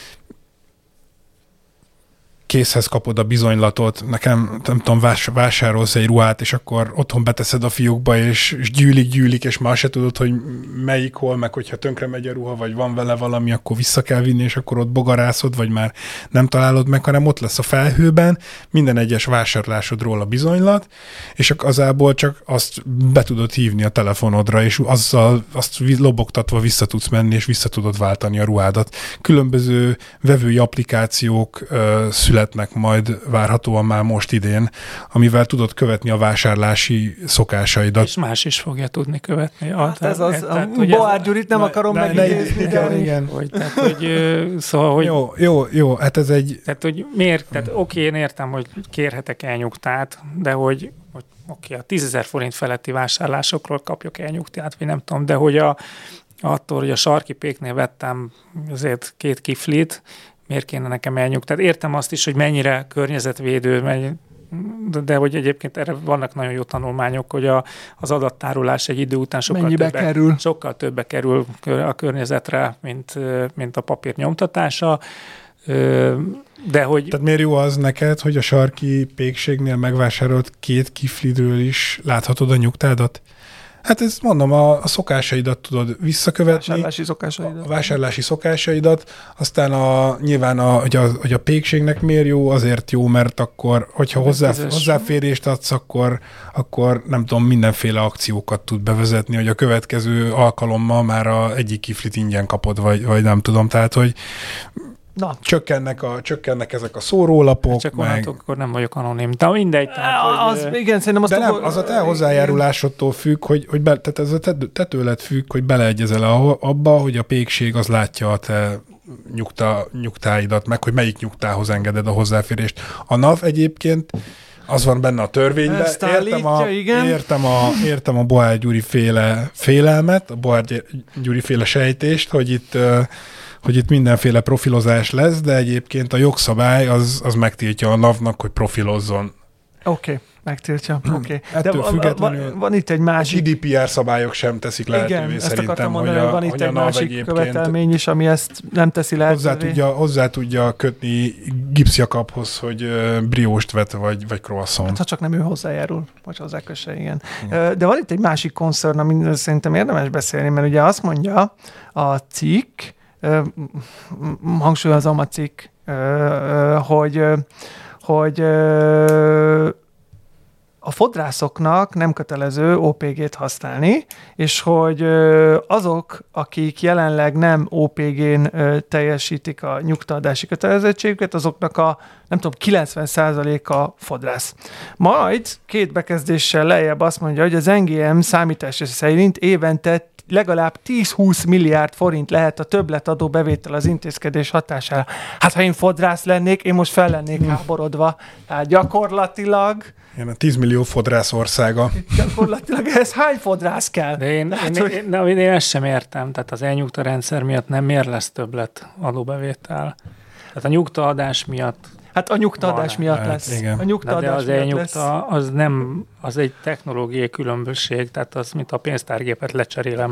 Speaker 5: készhez kapod a bizonylatot, nekem nem tudom, vásárolsz egy ruhát, és akkor otthon beteszed a fiókba, és gyűlik, és már se tudod, hogy melyik hol, meg hogyha tönkre megy a ruha, vagy van vele valami, akkor vissza kell vinni, és akkor ott bogarászod, vagy már nem találod meg, hanem ott lesz a felhőben minden egyes vásárlásodról a bizonylat, és azából csak azt be tudod hívni a telefonodra, és azzal azt lobogtatva vissza tudsz menni, és vissza tudod váltani a ruhádat. Különböző vevői applikációk születnek majd várhatóan már most idén, amivel tudod követni a vásárlási szokásaidat.
Speaker 4: És más is fogja tudni követni.
Speaker 3: Ez az, Boár Gyurit nem akarom megidézni.
Speaker 5: Igen.
Speaker 4: Szóval, hogy...
Speaker 5: Jó, hát ez egy...
Speaker 4: Tehát, hogy miért? Tehát oké, én értem, hogy kérhetek elnyugtát, de hogy oké, a 10 000 forint feletti vásárlásokról kapjuk elnyugtát, vagy nem tudom, de hogy attól, hogy a Sarki Péknél vettem azért 2 kiflit, miért kéne nekem elnyugtát? Értem azt is, hogy mennyire környezetvédő, de hogy egyébként erre vannak nagyon jó tanulmányok, hogy az adattárolás egy idő után sokkal többe kerül a környezetre, mint a papír nyomtatása. De hogy...
Speaker 5: Tehát miért jó az neked, hogy a Sarki Pékségnél megvásárolt 2 kiflidről is láthatod a nyugtádat? Hát ezt mondom, a szokásaidat tudod visszakövetni. A vásárlási szokásaidat. Aztán nyilván hogy a pékségnek miért jó? Azért jó, mert akkor, hogyha hozzáférést adsz, akkor nem tudom, mindenféle akciókat tud bevezetni, hogy a következő alkalommal már egyik kiflit ingyen kapod, vagy nem tudom. Tehát, hogy csökkennek ezek a szórólapok.
Speaker 4: Csak akkor nem vagyok anonim. De mindegy.
Speaker 3: Igen, szerintem
Speaker 5: az... De nem, az a te hozzájárulásodtól függ, tehát ez a te tőled függ, hogy beleegyezel abba, hogy a pékség az látja a te nyugtáidat, meg hogy melyik nyugtához engeded a hozzáférést. A NAV egyébként az van benne a törvényben. Értem a Boár Gyuri féle félelmet, a Boár Gyuri féle sejtést, hogy itt mindenféle profilozás lesz, de egyébként a jogszabály az megtiltja a NAV-nak, hogy profilozzon.
Speaker 3: Oké, megtiltja.
Speaker 5: Ettől függetlenül
Speaker 3: van itt egy másik...
Speaker 5: GDPR szabályok sem teszik lehetővé szerintem,
Speaker 3: van itt egy másik követelmény is, ami ezt nem teszi lehetővé.
Speaker 5: Hozzá tudja kötni gipszjakaphoz, hogy brióst vet, vagy croissant.
Speaker 3: Hát, ha csak nem ő hozzájárul, vagy hozzákösse, igen. De van itt egy másik koncern, amit szerintem érdemes beszélni, mert ugye azt mondja a cikk, hangsúlyozom a cikk, hogy a fodrászoknak nem kötelező OPG-t használni, és hogy azok, akik jelenleg nem OPG-n teljesítik a nyugtaadási kötelezettségüket, azoknak a, nem tudom, 90%-a fodrász. Majd 2 bekezdéssel lejjebb azt mondja, hogy az NGM számítása szerint évente legalább 10-20 milliárd forint lehet a többletadó bevétel az intézkedés hatására. Hát, ha én fodrász lennék, én most fel lennék háborodva. Tehát gyakorlatilag...
Speaker 5: Igen, a 10 millió fodrász országa.
Speaker 3: Gyakorlatilag ehhez hány fodrász kell?
Speaker 4: De én ezt sem értem. Tehát az elnyugta rendszer miatt nem miért lesz többlet adóbevétel. Tehát a nyugtaadás miatt...
Speaker 3: Hát a nyugtaadás miatt lesz.
Speaker 5: Igen.
Speaker 3: A nyugtaadás
Speaker 4: de az elnyugta az egy technológiai különbség, tehát az, mint a pénztárgépet lecserélem,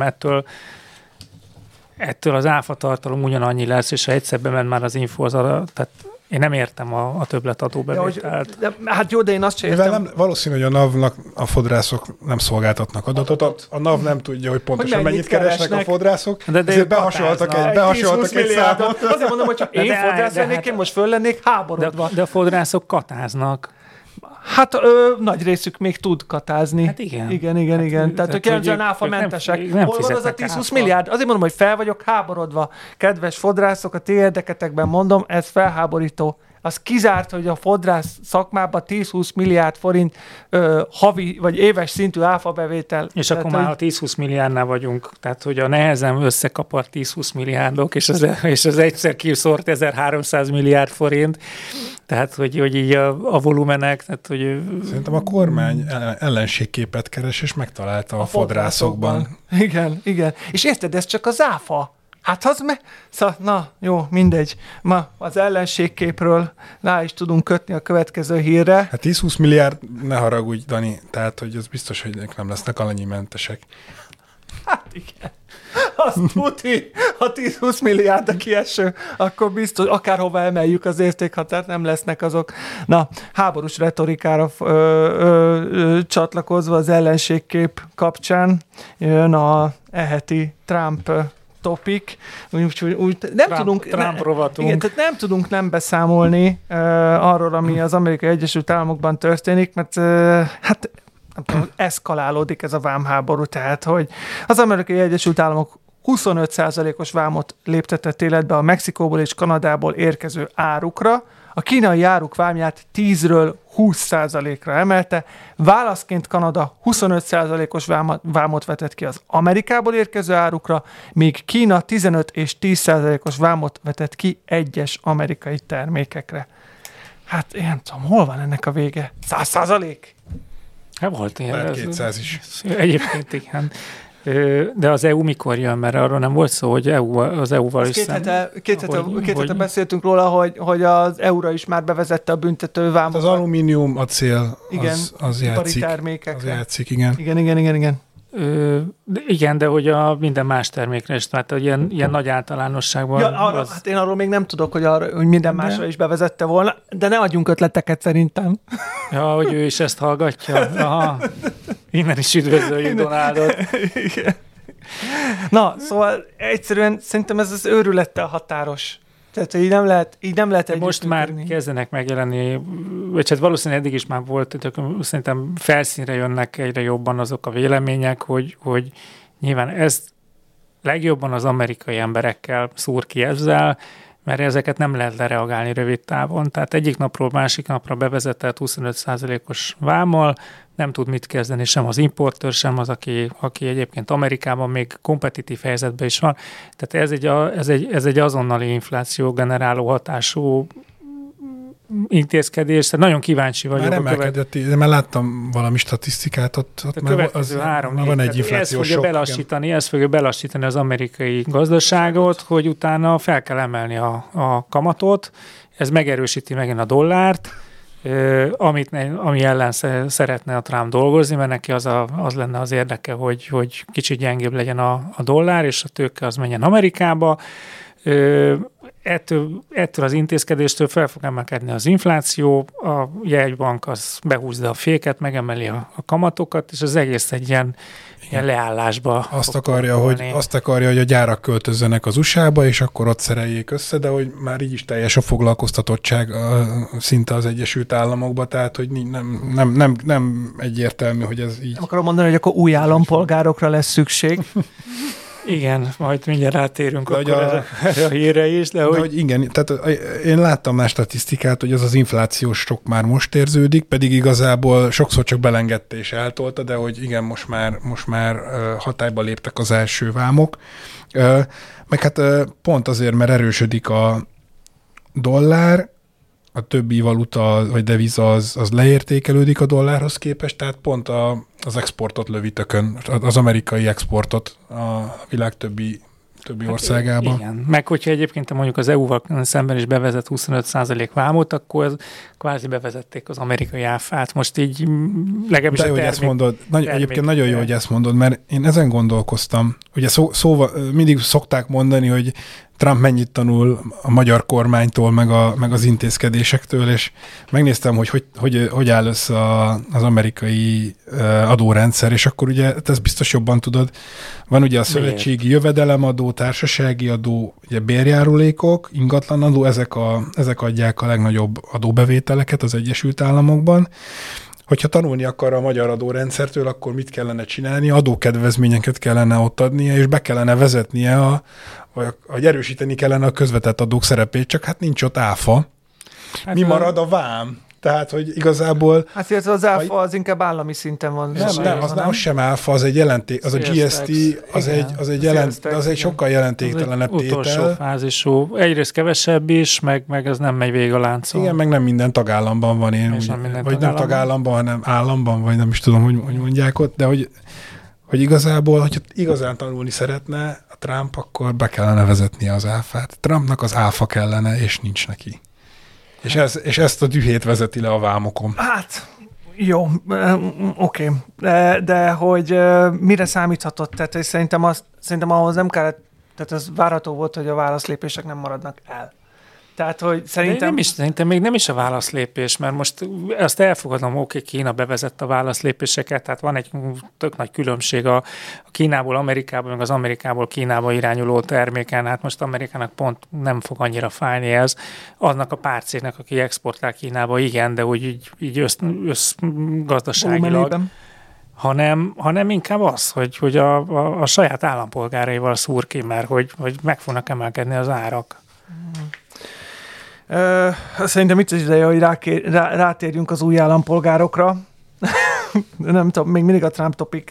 Speaker 4: ettől az áfa tartalom ugyanannyi lesz, és ha egyszer bement már az info, tehát Én nem értem a többletadóbevételt.
Speaker 3: Hát jó, de én azt sem értem.
Speaker 5: Valószínű, hogy a NAV-nak a fodrászok nem szolgáltatnak adatot. A NAV nem tudja, hogy pontosan mennyit keresnek a fodrászok. De ezért behasoltak egy számot.
Speaker 3: Azért mondom, hogy ha én fodrász lennék, én most föl lennék háborodva.
Speaker 4: De a fodrászok katáznak.
Speaker 3: Hát nagy részük még tud katázni.
Speaker 4: Hát igen.
Speaker 3: Igen. Tehát ők jelentően áfamentesek. Hol van az a 10-20 milliárd? Azért mondom, hogy fel vagyok háborodva. Kedves fodrászok, a ti érdeketekben mondom, ez felháborító. Az kizárt, hogy a fodrász szakmában 10-20 milliárd forint havi vagy éves szintű áfabevétel.
Speaker 4: És tehát, akkor már a 10-20 milliárdnál vagyunk. Tehát, hogy a nehezen összekapart 10-20 milliárdok, és az egyszer kiszort 1300 milliárd forint. Tehát, hogy így a volumenek. Tehát, hogy
Speaker 5: szerintem a kormány ellenségképet keres, és megtalálta a fodrászokban.
Speaker 3: Igen. És érted, ez csak az áfa. Hát az na, jó, mindegy. Ma az ellenségképről rá is tudunk kötni a következő hírre.
Speaker 5: Hát 10-20 milliárd, ne haragudj, Dani, tehát, hogy az biztos, hogy ők nem lesznek alanyimentesek.
Speaker 3: Hát igen. Azt tuti, ha 10-20 milliárd a kieső, akkor biztos, akárhova emeljük az értékhatárt, nem lesznek azok. Na, háborús retorikára csatlakozva az ellenségkép kapcsán jön a eheti Trump topic, úgy nem tudunk nem tudunk nem beszámolni arról, ami az Amerikai Egyesült Államokban történik, mert hát nem tudom, eszkalálódik ez a vámháború, tehát hogy az Amerikai Egyesült Államok 25%-os vámot léptetett életbe a Mexikóból és Kanadából érkező árukra, a kínai áruk vámját 10-ről 20%-ra emelte, válaszként Kanada 25%-os vámot vetett ki az Amerikából érkező árukra, míg Kína 15 és 10%-os vámot vetett ki egyes amerikai termékekre. Hát én nem tudom, hol van ennek a vége? 100%?
Speaker 4: Hát volt ilyen.
Speaker 5: 200 is.
Speaker 4: Egyébként igen. De az EU mikor jön? Mert arról nem volt szó, hogy az EU-val is
Speaker 3: két hete beszéltünk róla, hogy az EU-ra is már bevezette a büntető vámokat.
Speaker 5: Az alumínium, acél, az játszik.
Speaker 3: Termékekre.
Speaker 5: Az játszik, igen.
Speaker 3: Igen.
Speaker 4: Igen, de hogy a minden más termékre is, tehát ilyen nagy általánosságban.
Speaker 3: Ja, hát én arról még nem tudok, hogy minden másra is bevezette volna, de ne adjunk ötleteket szerintem.
Speaker 4: Ja, hogy ő is ezt hallgatja. Aha. Innen is üdvözöljük Donaldot.
Speaker 3: Igen. Na, szóval egyszerűen szerintem ez az őrülettel határos. Tehát így nem lehet
Speaker 4: most már kezdenek megjelenni, vagy hát valószínűleg eddig is már volt, szerintem felszínre jönnek egyre jobban azok a vélemények, hogy nyilván ez legjobban az amerikai emberekkel szúr ki ezzel, mert ezeket nem lehet lereagálni rövid távon. Tehát egyik napról másik napra bevezetett 25%-os vámmal, nem tud mit kezdeni sem az importőr, sem az, aki egyébként Amerikában még kompetitív helyzetben is van. Tehát ez egy azonnali infláció generáló hatású intézkedés. Tehát nagyon kíváncsi vagyok.
Speaker 5: Már emelkedett, de már láttam valami statisztikát, ott már van egy inflációs sok.
Speaker 4: Ez fogja belassítani az amerikai gazdaságot, hogy utána fel kell emelni a kamatot. Ez megerősíti megint a dollárt, ami ellen szeretne a Trump dolgozni, mert neki az lenne az érdeke, hogy kicsit gyengébb legyen a dollár, és a tőke az menjen Amerikába. Ettől az intézkedéstől fel fog emelkedni az infláció, a jegybank az behúzza a féket, megemeli a kamatokat, és az egész egy ilyen leállásba.
Speaker 5: Azt akarja, hogy a gyárak költözzenek az USA-ba, és akkor ott szereljék össze, de hogy már így is teljes a foglalkoztatottság szinte az Egyesült Államokba, tehát hogy nem egyértelmű, hogy ez így.
Speaker 3: Akarom mondani, hogy akkor új állampolgárokra lesz szükség.
Speaker 4: Igen, majd mindjárt rátérünk erre a hírre is. De hogy
Speaker 5: igen, tehát én láttam már statisztikát, hogy az inflációs sok már most érződik, pedig igazából sokszor csak belengedte és eltolta, de hogy igen, most már hatályba léptek az első vámok. Meg hát pont azért, mert erősödik a dollár, a többi valuta vagy deviza az leértékelődik a dollárhoz képest, tehát pont az exportot lövi tökön, az amerikai exportot a világ többi országába.
Speaker 4: Igen, meg hogyha egyébként mondjuk az EU-val szemben is bevezet 25% vámot, akkor kvázi bevezették az amerikai áfát. Most így legalábbis
Speaker 5: de, hogy ezt mondod, egyébként nagyon jó, hogy ezt mondod, mert én ezen gondolkoztam. Ugye szóval mindig szokták mondani, hogy Trump mennyit tanul a magyar kormánytól, meg az intézkedésektől, és megnéztem, hogy áll össze az amerikai adórendszer, és akkor ugye, ezt biztos jobban tudod, van ugye a szövetségi jövedelemadó, társasági adó, ugye bérjárulékok, ingatlanadó, ezek adják a legnagyobb adóbevételeket az Egyesült Államokban. Hogyha tanulni akar a magyar adórendszertől, akkor mit kellene csinálni? Adókedvezményeket kellene ott adnia, és be kellene vezetnie, vagy erősíteni kellene a közvetett adók szerepét, csak hát nincs ott áfa. Mi marad? A vám. Tehát, hogy igazából...
Speaker 3: Hát illetve az áfa az inkább állami szinten van.
Speaker 5: Nem, az sem áfa, az egy jelenték, az a GST, az egy sokkal jelentéktelenebb tétel.
Speaker 4: Utolsó fázisú. Egyrészt kevesebb is, meg ez nem megy végig a láncon.
Speaker 5: Igen, meg nem minden tagállamban van vagy nem tagállamban, hanem államban, vagy nem is tudom, hogy mondják ott, de hogy igazából, hogyha igazán tanulni szeretne a Trump, akkor be kellene vezetnie az áfát. Trumpnak az áfa kellene, és nincs neki. És ezt a dühét vezeti le a vámokon.
Speaker 3: Hát, jó, oké. De hogy mire számíthatott? Tehát szerintem ahhoz nem kellett, tehát az várható volt, hogy a válaszlépések nem maradnak el. Tehát, hogy
Speaker 4: szerintem még nem is a válaszlépés, mert most azt elfogadom, oké, Kína bevezette a válaszlépéseket, tehát van egy tök nagy különbség a Kínából Amerikába, meg az Amerikából Kínába irányuló terméken, hát most Amerikának pont nem fog annyira fájni ez, aznak a pár cégnek, aki exportál Kínába, igen, de úgy így összgazdaságilag, hanem inkább az, hogy a saját állampolgáraival szúr ki, mert hogy meg fognak emelkedni az árak.
Speaker 3: Szerintem itt az ideje, hogy rátérjünk az új állampolgárokra. Nem tudom, még mindig a Trump topic.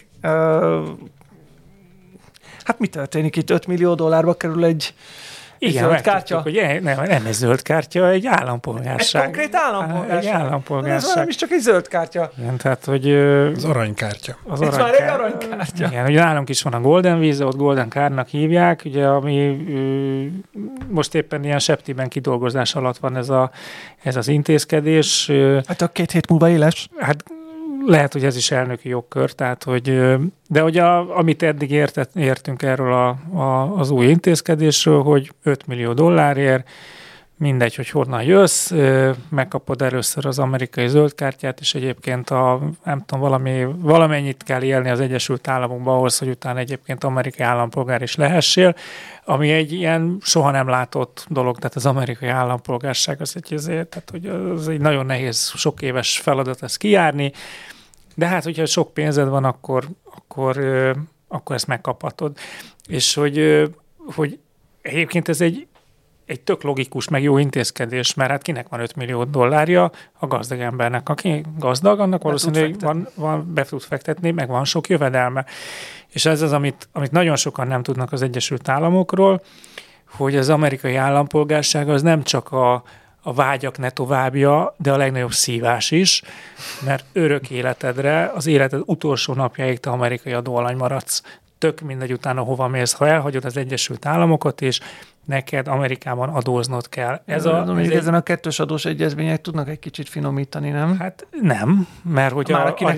Speaker 3: Hát mi történik itt? $5 millió kerül egy zöld kártya?
Speaker 4: Hogy nem egy zöld kártya, egy állampolgárság.
Speaker 3: Egy konkrét állampolgárság.
Speaker 4: Egy állampolgárság.
Speaker 3: Ez nem is csak egy zöld kártya.
Speaker 4: Igen, tehát, hogy...
Speaker 5: Az aranykártya.
Speaker 3: Ez már egy aranykártya.
Speaker 4: Igen, ugye nálunk is van a Golden Visa, ott Golden Cardnak hívják, ugye, ami most éppen ilyen septiben kidolgozás alatt van ez az intézkedés.
Speaker 3: Hát a 2 hét múlva éles.
Speaker 4: Hát lehet, hogy ez is elnöki jogkör, tehát, hogy, de hogy amit eddig értünk erről az új intézkedésről, hogy $5 millió, mindegy, hogy honnan jössz, megkapod először az amerikai zöldkártyát, és egyébként nem tudom, valamennyit kell élni az Egyesült Államokban ahhoz, hogy utána egyébként amerikai állampolgár is lehessél, ami egy ilyen soha nem látott dolog, tehát az amerikai állampolgárság az egy nagyon nehéz, sok éves feladat ezt kijárni, de hát, hogyha sok pénzed van, akkor ezt megkaphatod. És hogy egyébként ez egy tök logikus, meg jó intézkedés, mert hát kinek van $5 millió, a gazdag embernek. Aki gazdag, annak valószínűleg van be tud fektetni, meg van sok jövedelme. És ez az, amit nagyon sokan nem tudnak az Egyesült Államokról, hogy az amerikai állampolgárság az nem csak a vágyak ne továbbja, de a legnagyobb szívás is, mert örök életedre, az életed utolsó napjáig te amerikai adóalany maradsz. Tök mindegy utána hova mész, ha elhagyod az Egyesült Államokat, és neked Amerikában adóznod kell.
Speaker 3: Ezen a kettős adós egyezmények tudnak egy kicsit finomítani, nem?
Speaker 4: Hát nem, mert hogy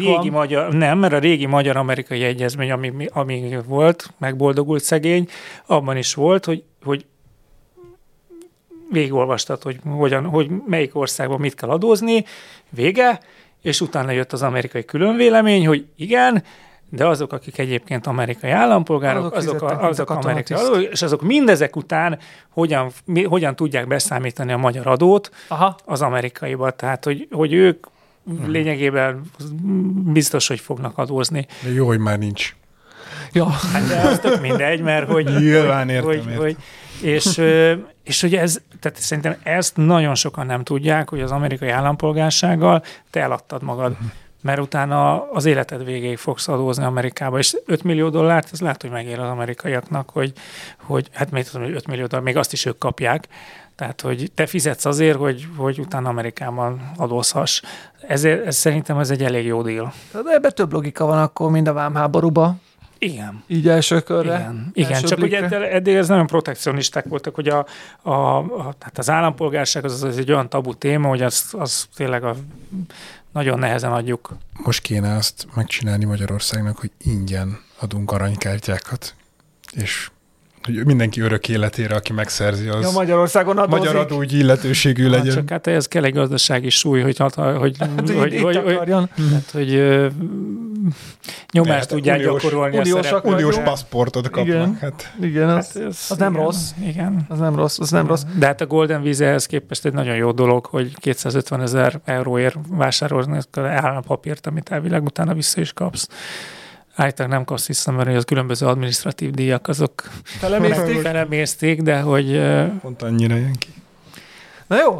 Speaker 4: a régi magyar-amerikai egyezmény, ami volt, megboldogult szegény, abban is volt, hogy végigolvastad, hogy melyik országban mit kell adózni, vége, és utána jött az amerikai különvélemény, hogy igen, de azok, akik egyébként amerikai állampolgárok, azok amerikai adók, és azok mindezek után hogyan tudják beszámítani a magyar adót az amerikaiba. Tehát, hogy ők lényegében biztos, hogy fognak adózni.
Speaker 5: De jó, hogy már nincs.
Speaker 3: Ja.
Speaker 4: Hát de az tök mindegy, mert hogy...
Speaker 5: Nyilván értem.
Speaker 4: És hogy tehát szerintem ezt nagyon sokan nem tudják, hogy az amerikai állampolgársággal te eladtad magad. Mert utána az életed végéig fogsz adózni Amerikába, és $5 millió, ez lehet, hogy megér az amerikaiaknak, hogy hát még tudom, hogy $5 millió, még azt is ők kapják, tehát, hogy te fizetsz azért, hogy utána Amerikában adózhass. Ezért szerintem ez egy elég jó deal.
Speaker 3: De ebben több logika van akkor, mint a vámháborúban.
Speaker 4: Igen.
Speaker 3: Így első körre.
Speaker 4: Igen. Csak ugye eddig ez nagyon protekcionisták voltak, hogy hát az állampolgárság az egy olyan tabu téma, hogy az tényleg nagyon nehezen adjuk.
Speaker 5: Most kéne azt megcsinálni Magyarországnak, hogy ingyen adunk aranykártyákat, és hogy mindenki örök életére, aki megszerzi, az
Speaker 3: Magyarországon adózik.
Speaker 5: magyar adóügyi illetőségű legyen.
Speaker 4: Csak hát ehhez kell egy gazdasági súly, hogy nyomást tudják gyakorolni
Speaker 5: a szereplők. Uniós paszportot kapnak.
Speaker 3: Igen, az nem rossz.
Speaker 4: Igen.
Speaker 3: Az nem rossz.
Speaker 4: De hát a Golden Visa-hez képest egy nagyon jó dolog, hogy 250 000 euróért vásárolni állampapírt, amit elvileg utána vissza is kapsz. Állítólag nem kapsz vissza, mert az különböző adminisztratív díjak azok felemészték, de hogy...
Speaker 5: Pont annyira jön ki.
Speaker 3: Na jó,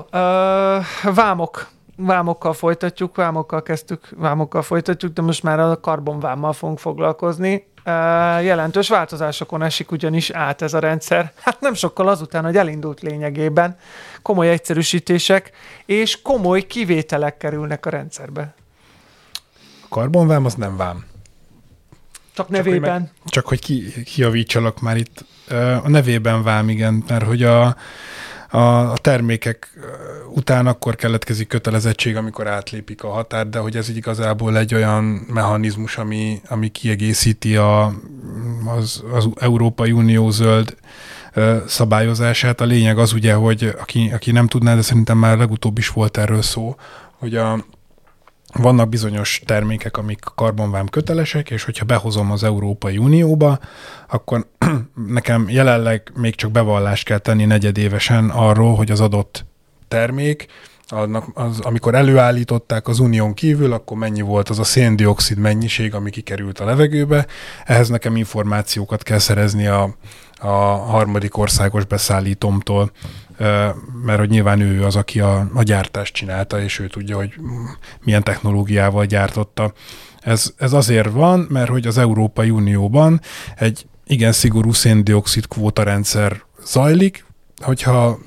Speaker 3: vámokkal folytatjuk, de most már a karbonvámmal fogunk foglalkozni. Jelentős változásokon esik ugyanis át ez a rendszer. Hát nem sokkal azután, hogy elindult lényegében. Komoly egyszerűsítések és komoly kivételek kerülnek a rendszerbe.
Speaker 5: A karbonvám az nem vám.
Speaker 3: Csak nevében.
Speaker 5: Csak hogy kijavítsalak már itt. A nevében vám, igen, mert hogy a termékek után akkor keletkezik kötelezettség, amikor átlépik a határt, de hogy ez igazából egy olyan mechanizmus, ami kiegészíti az Európai Unió zöld szabályozását. A lényeg az ugye, hogy aki nem tudná, de szerintem már legutóbb is volt erről szó, hogy vannak bizonyos termékek, amik karbonvám kötelesek, és hogyha behozom az Európai Unióba, akkor nekem jelenleg még csak bevallást kell tenni negyedévesen arról, hogy az adott termék, amikor előállították az unión kívül, akkor mennyi volt az a szén-dioxid mennyiség, ami kikerült a levegőbe. Ehhez nekem információkat kell szerezni a harmadik országos beszállítómtól, mert hogy nyilván ő az, aki a gyártást csinálta, és ő tudja, hogy milyen technológiával gyártotta. Ez azért van, mert hogy az Európai Unióban egy igen szigorú szén-dioxid kvótarendszer zajlik, hogyha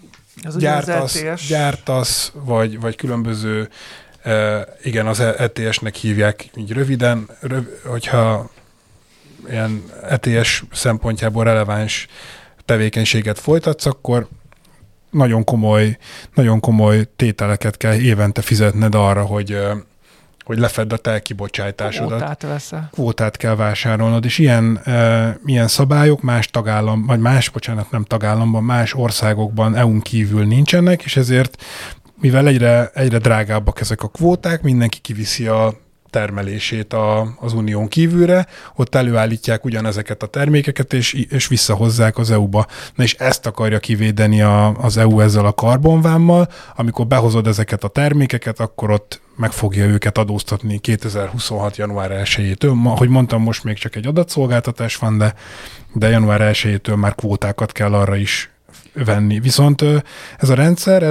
Speaker 5: gyártasz vagy különböző, igen, az ETS-nek hívják így röviden, hogyha ilyen ETS szempontjából releváns tevékenységet folytatsz, akkor nagyon komoly tételeket kell évente fizetned arra, hogy lefedd a te kibocsátásodat. Kvótát kell vásárolnod, és ilyen szabályok más országokban, EU-n kívül nincsenek, és ezért, mivel egyre drágábbak ezek a kvóták, mindenki kiviszi a termelését az unión kívülre, ott előállítják ugyanezeket a termékeket, és visszahozzák az EU-ba. Na és ezt akarja kivédeni az EU ezzel a karbonvámmal, amikor behozod ezeket a termékeket, akkor ott meg fogja őket adóztatni 2026. január 1-től. Ahogy mondtam, most még csak egy adatszolgáltatás van, de január 1-től már kvótákat kell arra is venni. Viszont ez a rendszer,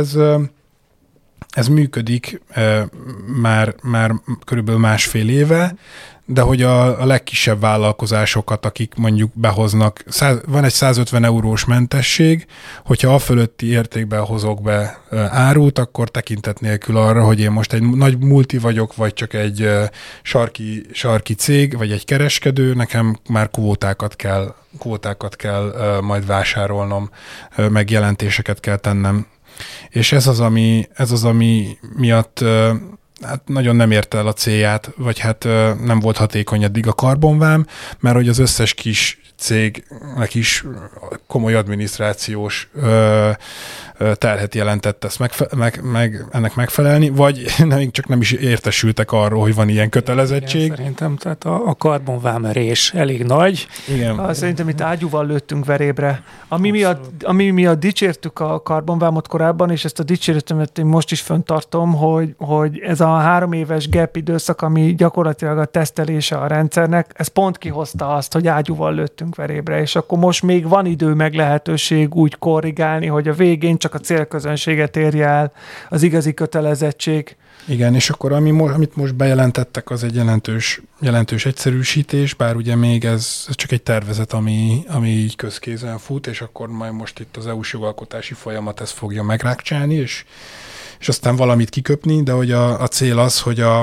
Speaker 5: ez működik már körülbelül másfél éve, de hogy a legkisebb vállalkozásokat, akik mondjuk behoznak, van egy 150 eurós mentesség, hogyha a fölötti értékben hozok be árut, akkor tekintet nélkül arra, hogy én most egy nagy multi vagyok, vagy csak egy sarki cég, vagy egy kereskedő, nekem már kvótákat kell majd vásárolnom, meg jelentéseket kell tennem. És ez az, ami miatt hát nagyon nem érte el a célját, vagy hát nem volt hatékony eddig a karbonvám, mert hogy az összes kis cégnek is komoly adminisztrációs terhet jelentett ezt ennek megfelelni, vagy csak nem is értesültek arról, hogy van ilyen kötelezettség.
Speaker 4: Igen, szerintem, tehát a karbonvámerés elég nagy.
Speaker 3: Igen. Szerintem itt ágyúval lőttünk verébre. Ami miatt dicsértük a karbonvámot korábban, és ezt a dicséretemet én most is fenntartom, hogy ez a 3 éves gap időszak, ami gyakorlatilag a tesztelése a rendszernek, ez pont kihozta azt, hogy ágyúval lőttünk verébre, és akkor most még van idő, meg lehetőség úgy korrigálni, hogy a végén csak a célközönséget érje el az igazi kötelezettség.
Speaker 5: Igen, és akkor amit most bejelentettek, az egy jelentős egyszerűsítés, bár ugye még ez csak egy tervezet, ami így közkézen fut, és akkor majd most itt az EU-s jogalkotási folyamat ezt fogja megrákcsálni, és aztán valamit kiköpni, de hogy a cél az,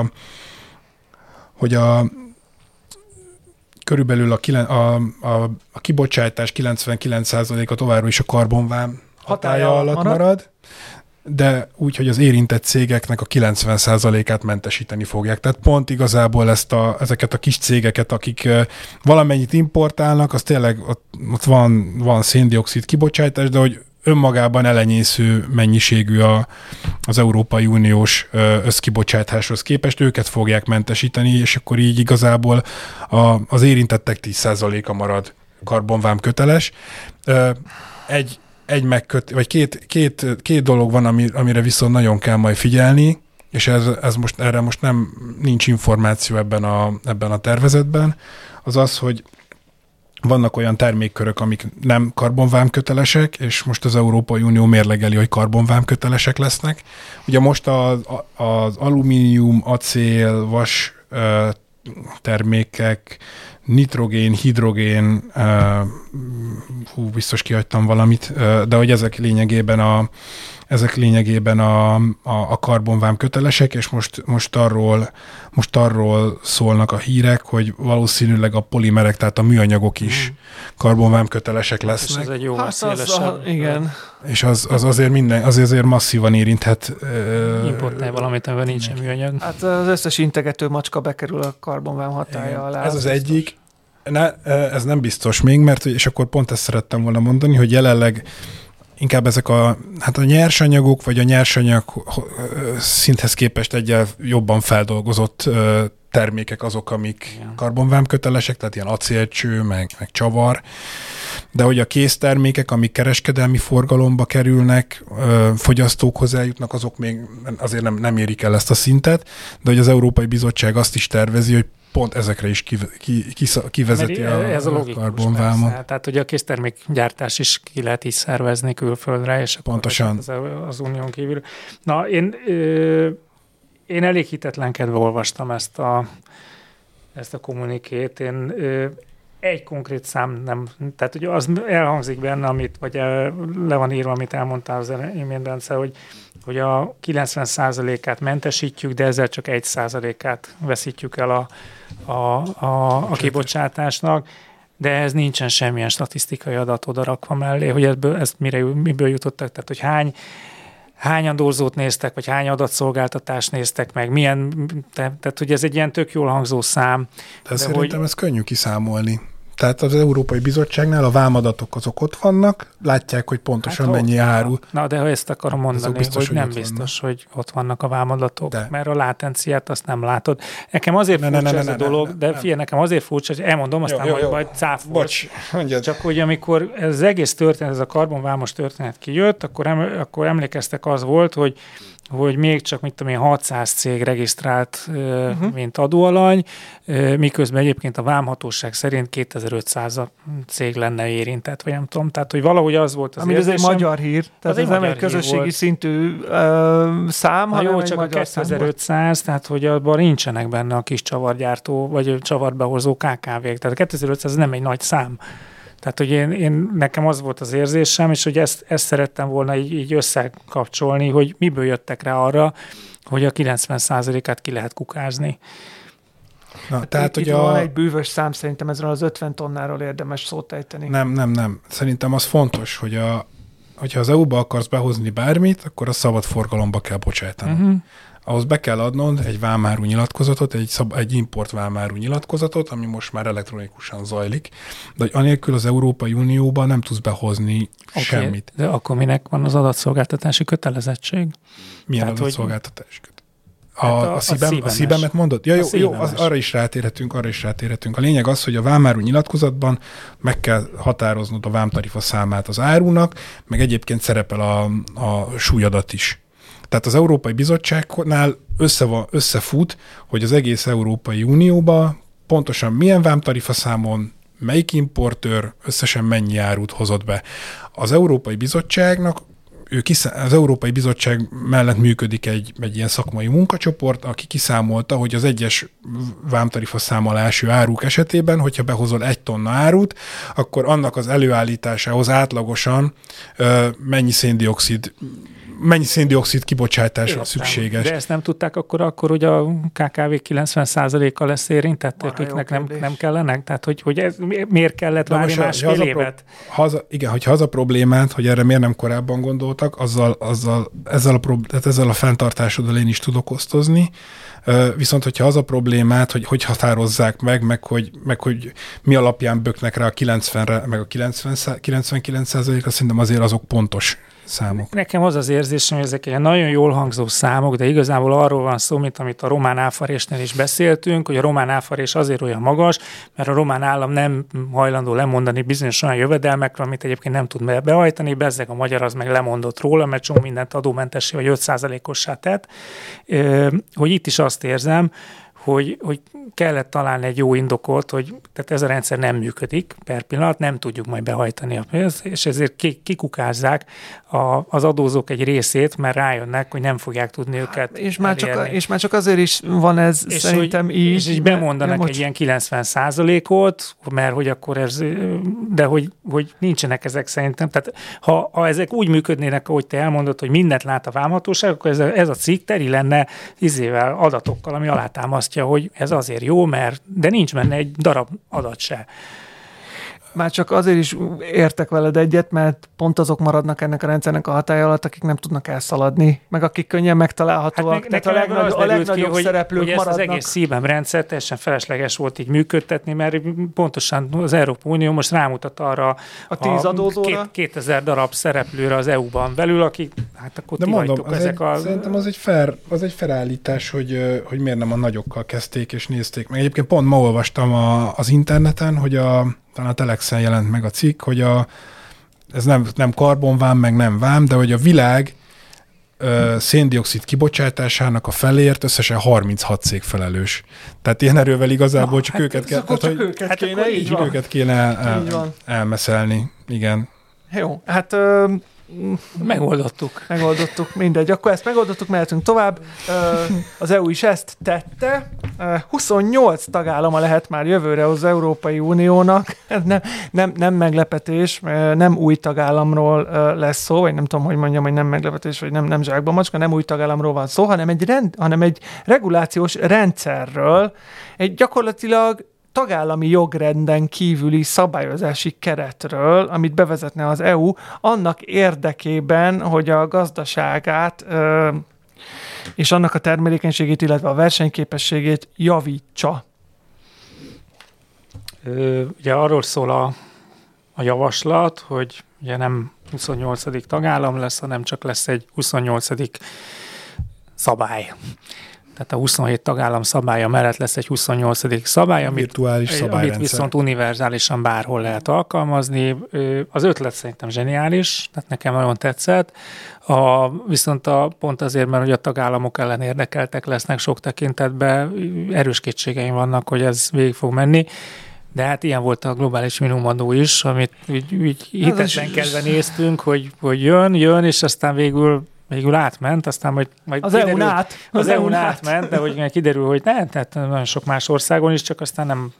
Speaker 5: hogy körülbelül a kibocsátás 99%-a továbbra is a karbonvám hatálya alatt marad, de úgy, hogy az érintett cégeknek a 90%-át mentesíteni fogják. Tehát pont igazából ezeket a kis cégeket, akik valamennyit importálnak, az tényleg ott van széndioxid kibocsátás, de hogy önmagában elenyésző mennyiségű az Európai Uniós összkibocsátáshoz képest, őket fogják mentesíteni, és akkor így igazából az érintettek 10%-a marad karbonvám köteles. Két dolog van, amire viszont nagyon kell majd figyelni, és erre most nincs információ ebben a tervezetben, az, hogy vannak olyan termékkörök, amik nem karbonvámkötelesek, és most az Európai Unió mérlegeli, hogy karbonvámkötelesek lesznek. Ugye most az alumínium, acél, vas termékek, nitrogén, hidrogén, biztos kihagytam valamit, de hogy ezek lényegében a karbonvám kötelesek, és most arról szólnak a hírek, hogy valószínűleg a polimerek, tehát a műanyagok is karbonvám kötelesek lesznek.
Speaker 4: És ez egy jóval szélesebb.
Speaker 3: Igen.
Speaker 5: És az azért masszívan érinthet.
Speaker 4: Importálj valamit, amiben nincsen műanyag.
Speaker 3: Hát az összes integető macska bekerül a karbonvám hatálya alá.
Speaker 5: Ez az egyik. Ez nem biztos még, mert és akkor pont ezt szerettem volna mondani, hogy jelenleg inkább ezek a nyersanyagok, vagy a nyersanyag szinthez képest egyel jobban feldolgozott termékek azok, amik karbonvámkötelesek, tehát ilyen acélcső, meg csavar, de hogy a késztermékek, amik kereskedelmi forgalomba kerülnek, fogyasztókhoz eljutnak, azok még azért nem érik el ezt a szintet, de hogy az Európai Bizottság azt is tervezi, hogy pont ezekre is kivezeti a karbonvámot.
Speaker 4: Tehát, hogy a késztermékgyártás is ki lehet így szervezni külföldre, és
Speaker 5: pontosan
Speaker 4: az unión kívül. Na, én elég hitetlenkedve olvastam ezt a kommunikét. Én egy konkrét szám nem, tehát ugye az elhangzik benne, le van írva, amit elmondtál az imént, Bence, hogy a 90%-át mentesítjük, de ezzel csak 1%-át veszítjük el a kibocsátásnak, de ez nincsen semmilyen statisztikai adat odarakva mellé, hogy ezt miből jutottak, tehát hogy hány adózót néztek, vagy hány adatszolgáltatást néztek meg, tehát hogy ez egy ilyen tök jól hangzó szám.
Speaker 5: De szerintem ez könnyű kiszámolni. Tehát az Európai Bizottságnál a vámadatok azok ott vannak, látják, hogy pontosan mennyi áru.
Speaker 4: Na, de ha ezt akarom mondani, biztos, hogy nem biztos, hogy ott vannak a vámadatok, mert a látenciát azt nem látod. Nekem azért furcsa ez a dolog, de figyelj, nekem azért furcsa, hogy elmondom, aztán majd cáfolsz. Csak hogy amikor ez az egész történet, ez a karbonvámos történet kijött, akkor emlékeztek, az volt, hogy még csak 600 cég regisztrált, mint adóalany, miközben egyébként a vámhatóság szerint 2500 cég lenne érintett, vagy nem tudom. Tehát, hogy valahogy az volt az érzésem.
Speaker 3: Ez egy magyar hír, tehát ez nem egy közösségi szintű szám, hanem
Speaker 4: jó, csak a 2500, tehát hogy abban nincsenek benne a kis csavargyártó, vagy csavarbehozó KKV-k. Tehát a 2500 nem egy nagy szám. Tehát, hogy nekem az volt az érzésem, és hogy ezt szerettem volna így összekapcsolni, hogy miből jöttek rá arra, hogy a 90%-át ki lehet kukázni.
Speaker 3: Na, tehát, hogy van egy bűvös szám, szerintem ezről az 50 tonnáról érdemes szót ejteni.
Speaker 5: Nem. Szerintem az fontos, hogyha az EU-ba akarsz behozni bármit, akkor a szabad forgalomba kell bocsátani. Ahhoz be kell adnod egy vámáru nyilatkozatot, egy import vámáru nyilatkozatot, ami most már elektronikusan zajlik, de anélkül az Európai Unióban nem tudsz behozni semmit.
Speaker 4: De akkor minek van az adatszolgáltatási kötelezettség?
Speaker 5: Milyen adatszolgáltatási kötelezettség? A szíbemet mondod? Ja, jó, arra is rátérhetünk. A lényeg az, hogy a vámáru nyilatkozatban meg kell határoznod a vámtarifa számát az árúnak, meg egyébként szerepel a súlyadat is. Tehát az Európai Bizottságnál összefut, hogy az egész Európai Unióban pontosan milyen vámtarifaszámon, melyik importőr összesen mennyi árut hozott be. Az Európai Bizottságnak, az Európai Bizottság mellett működik egy ilyen szakmai munkacsoport, aki kiszámolta, hogy az egyes vámtarifa alá eső áruk esetében, hogyha behozol 1 tonna árut, akkor annak az előállításához átlagosan mennyi széndioxid mennyi széndioxid kibocsátásra szükséges.
Speaker 4: De ezt nem tudták akkor hogy a KKV 90%-a lesz érintett, akiknek nem kellenek? Tehát, hogy ez miért kellett várni másfél évet?
Speaker 5: Hogyha az a problémát, hogy erre miért nem korábban gondoltak, ezzel a fenntartásoddal én is tudok osztozni. Viszont, hogyha az a problémát, hogy határozzák meg hogy mi alapján böknek rá a 90-re, meg a 99%-ra, szerintem azért azok pontos számok.
Speaker 4: Nekem az érzésem, hogy ezek ilyen nagyon jól hangzó számok, de igazából arról van szó, mint amit a román áfarésnél is beszéltünk, hogy a román áfarés azért olyan magas, mert a román állam nem hajlandó lemondani bizonyos olyan jövedelmekről, amit egyébként nem tud behajtani, bezzeg a magyar az meg lemondott róla, mert csomó mindent adómentessé vagy 5%-ossá tett. Hogy itt is azt érzem, hogy kellett találni egy jó indokot, tehát ez a rendszer nem működik per pillanat, nem tudjuk majd behajtani a pénzt, és ezért kikukázzák az adózók egy részét, mert rájönnek, hogy nem fogják tudni őket
Speaker 3: és már csak azért is van ez és szerintem
Speaker 4: hogy,
Speaker 3: így.
Speaker 4: És így bemondanak egy ilyen 90%-ot, mert hogy akkor ez, de hogy nincsenek ezek szerintem. Tehát ha ezek úgy működnének, ahogy te elmondod, hogy mindent lát a vámhatóság, akkor ez a cikk teri lenne adatokkal, ami alátámasztja, hogy ez azért jó, de nincs benne egy darab adat se.
Speaker 3: Már csak azért is értek veled egyet, mert pont azok maradnak ennek a rendszernek a hatálya alatt, akik nem tudnak elszaladni, meg akik könnyen megtalálhatóak.
Speaker 4: Hát
Speaker 3: tehát a legnagyobb szereplők
Speaker 4: hogy
Speaker 3: maradnak.
Speaker 4: Ezt az egész szívem rendszer teljesen felesleges volt így működtetni, mert pontosan az Európai Unió most rámutat arra
Speaker 3: a 10 adózóra?
Speaker 4: 2000 darab szereplőre az EU-ban belül, akik akkor
Speaker 5: de mondom, szerintem az egy fair állítás, hogy miért nem a nagyokkal kezdték és nézték meg. Egyébként pont ma olvastam az interneten, hogy talán a Telexen jelent meg a cikk, hogy ez nem karbonvám, meg nem vám, de hogy a világ széndioxid kibocsátásának a feléért összesen 36 cég felelős. Tehát ilyen erővel igazából csak őket kéne elmeszelni. Igen.
Speaker 3: Jó, hát...
Speaker 4: Megoldottuk,
Speaker 3: mindegy. Akkor ezt megoldottuk, mehetünk tovább. Az EU is ezt tette. 28 tagállama lehet már jövőre az Európai Uniónak. Nem meglepetés, nem új tagállamról lesz szó, vagy nem tudom, hogy mondjam, hogy nem meglepetés, vagy nem zsákba macska, nem új tagállamról van szó, hanem egy regulációs rendszerről, egy gyakorlatilag tagállami jogrenden kívüli szabályozási keretről, amit bevezetne az EU, annak érdekében, hogy a gazdaságát és annak a termelékenységét, illetve a versenyképességét javítsa.
Speaker 4: Ugye arról szól a javaslat, hogy ugye nem 28. tagállam lesz, hanem csak lesz egy 28. szabály. Tehát a 27 tagállam szabálya mellett lesz egy 28. szabály, amit viszont univerzálisan bárhol lehet alkalmazni. Az ötlet szerintem zseniális, tehát nekem nagyon tetszett. Viszont pont azért, mert hogy a tagállamok ellen érdekeltek lesznek sok tekintetben, erős kétségeim vannak, hogy ez végig fog menni. De hát ilyen volt a globális minimumadó is, amit úgy hitetlenkedve néztünk, hogy jön, és aztán végül átment, aztán majd
Speaker 3: az EU-n
Speaker 4: átment, de hogy kiderül, hogy tehát nagyon sok más országon is, csak aztán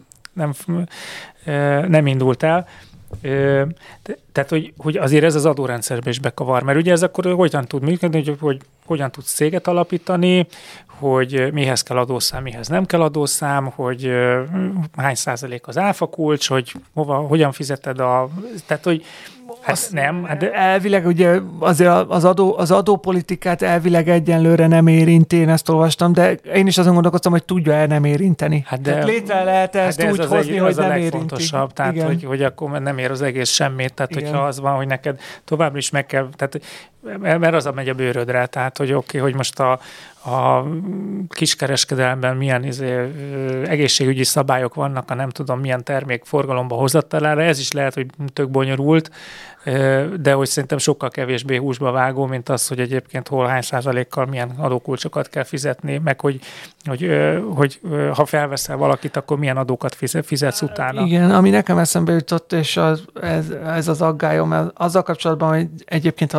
Speaker 4: nem indult el. Tehát, hogy azért ez az adórendszerbe is bekavar, mert ugye ez akkor hogyan tud működni, hogy hogyan tudsz céget alapítani, hogy mihez kell adószám, mihez nem kell adószám, hogy hány százalék az áfa kulcs, hogy hogyan fizeted tehát, hogy
Speaker 3: de elvileg ugye azért az adópolitikát elvileg egyenlőre nem érinti, én ezt olvastam, de én is azon gondolkoztam, hogy tudja-e nem érinteni. Tehát létre lehet ezt úgy hozni, hogy nem érinti.
Speaker 4: Tehát, hogy akkor nem ér az egész semmit, tehát hogyha az van, hogy neked továbbra is meg kell, tehát mert az megy a bőrödre, tehát hogy hogy most a kiskereskedelemben milyen egészségügyi szabályok vannak, a nem tudom milyen termék forgalomba hozatalára, ez is lehet, hogy tök bonyolult, de hogy szerintem sokkal kevésbé húsba vágó, mint az, hogy egyébként hol hány százalékkal milyen adókulcsokat kell fizetni, meg hogy ha felveszel valakit, akkor milyen adókat fizetsz utána.
Speaker 3: Igen, ami nekem eszembe jutott, és ez az aggályom, azzal kapcsolatban, hogy egyébként ha az adópolitika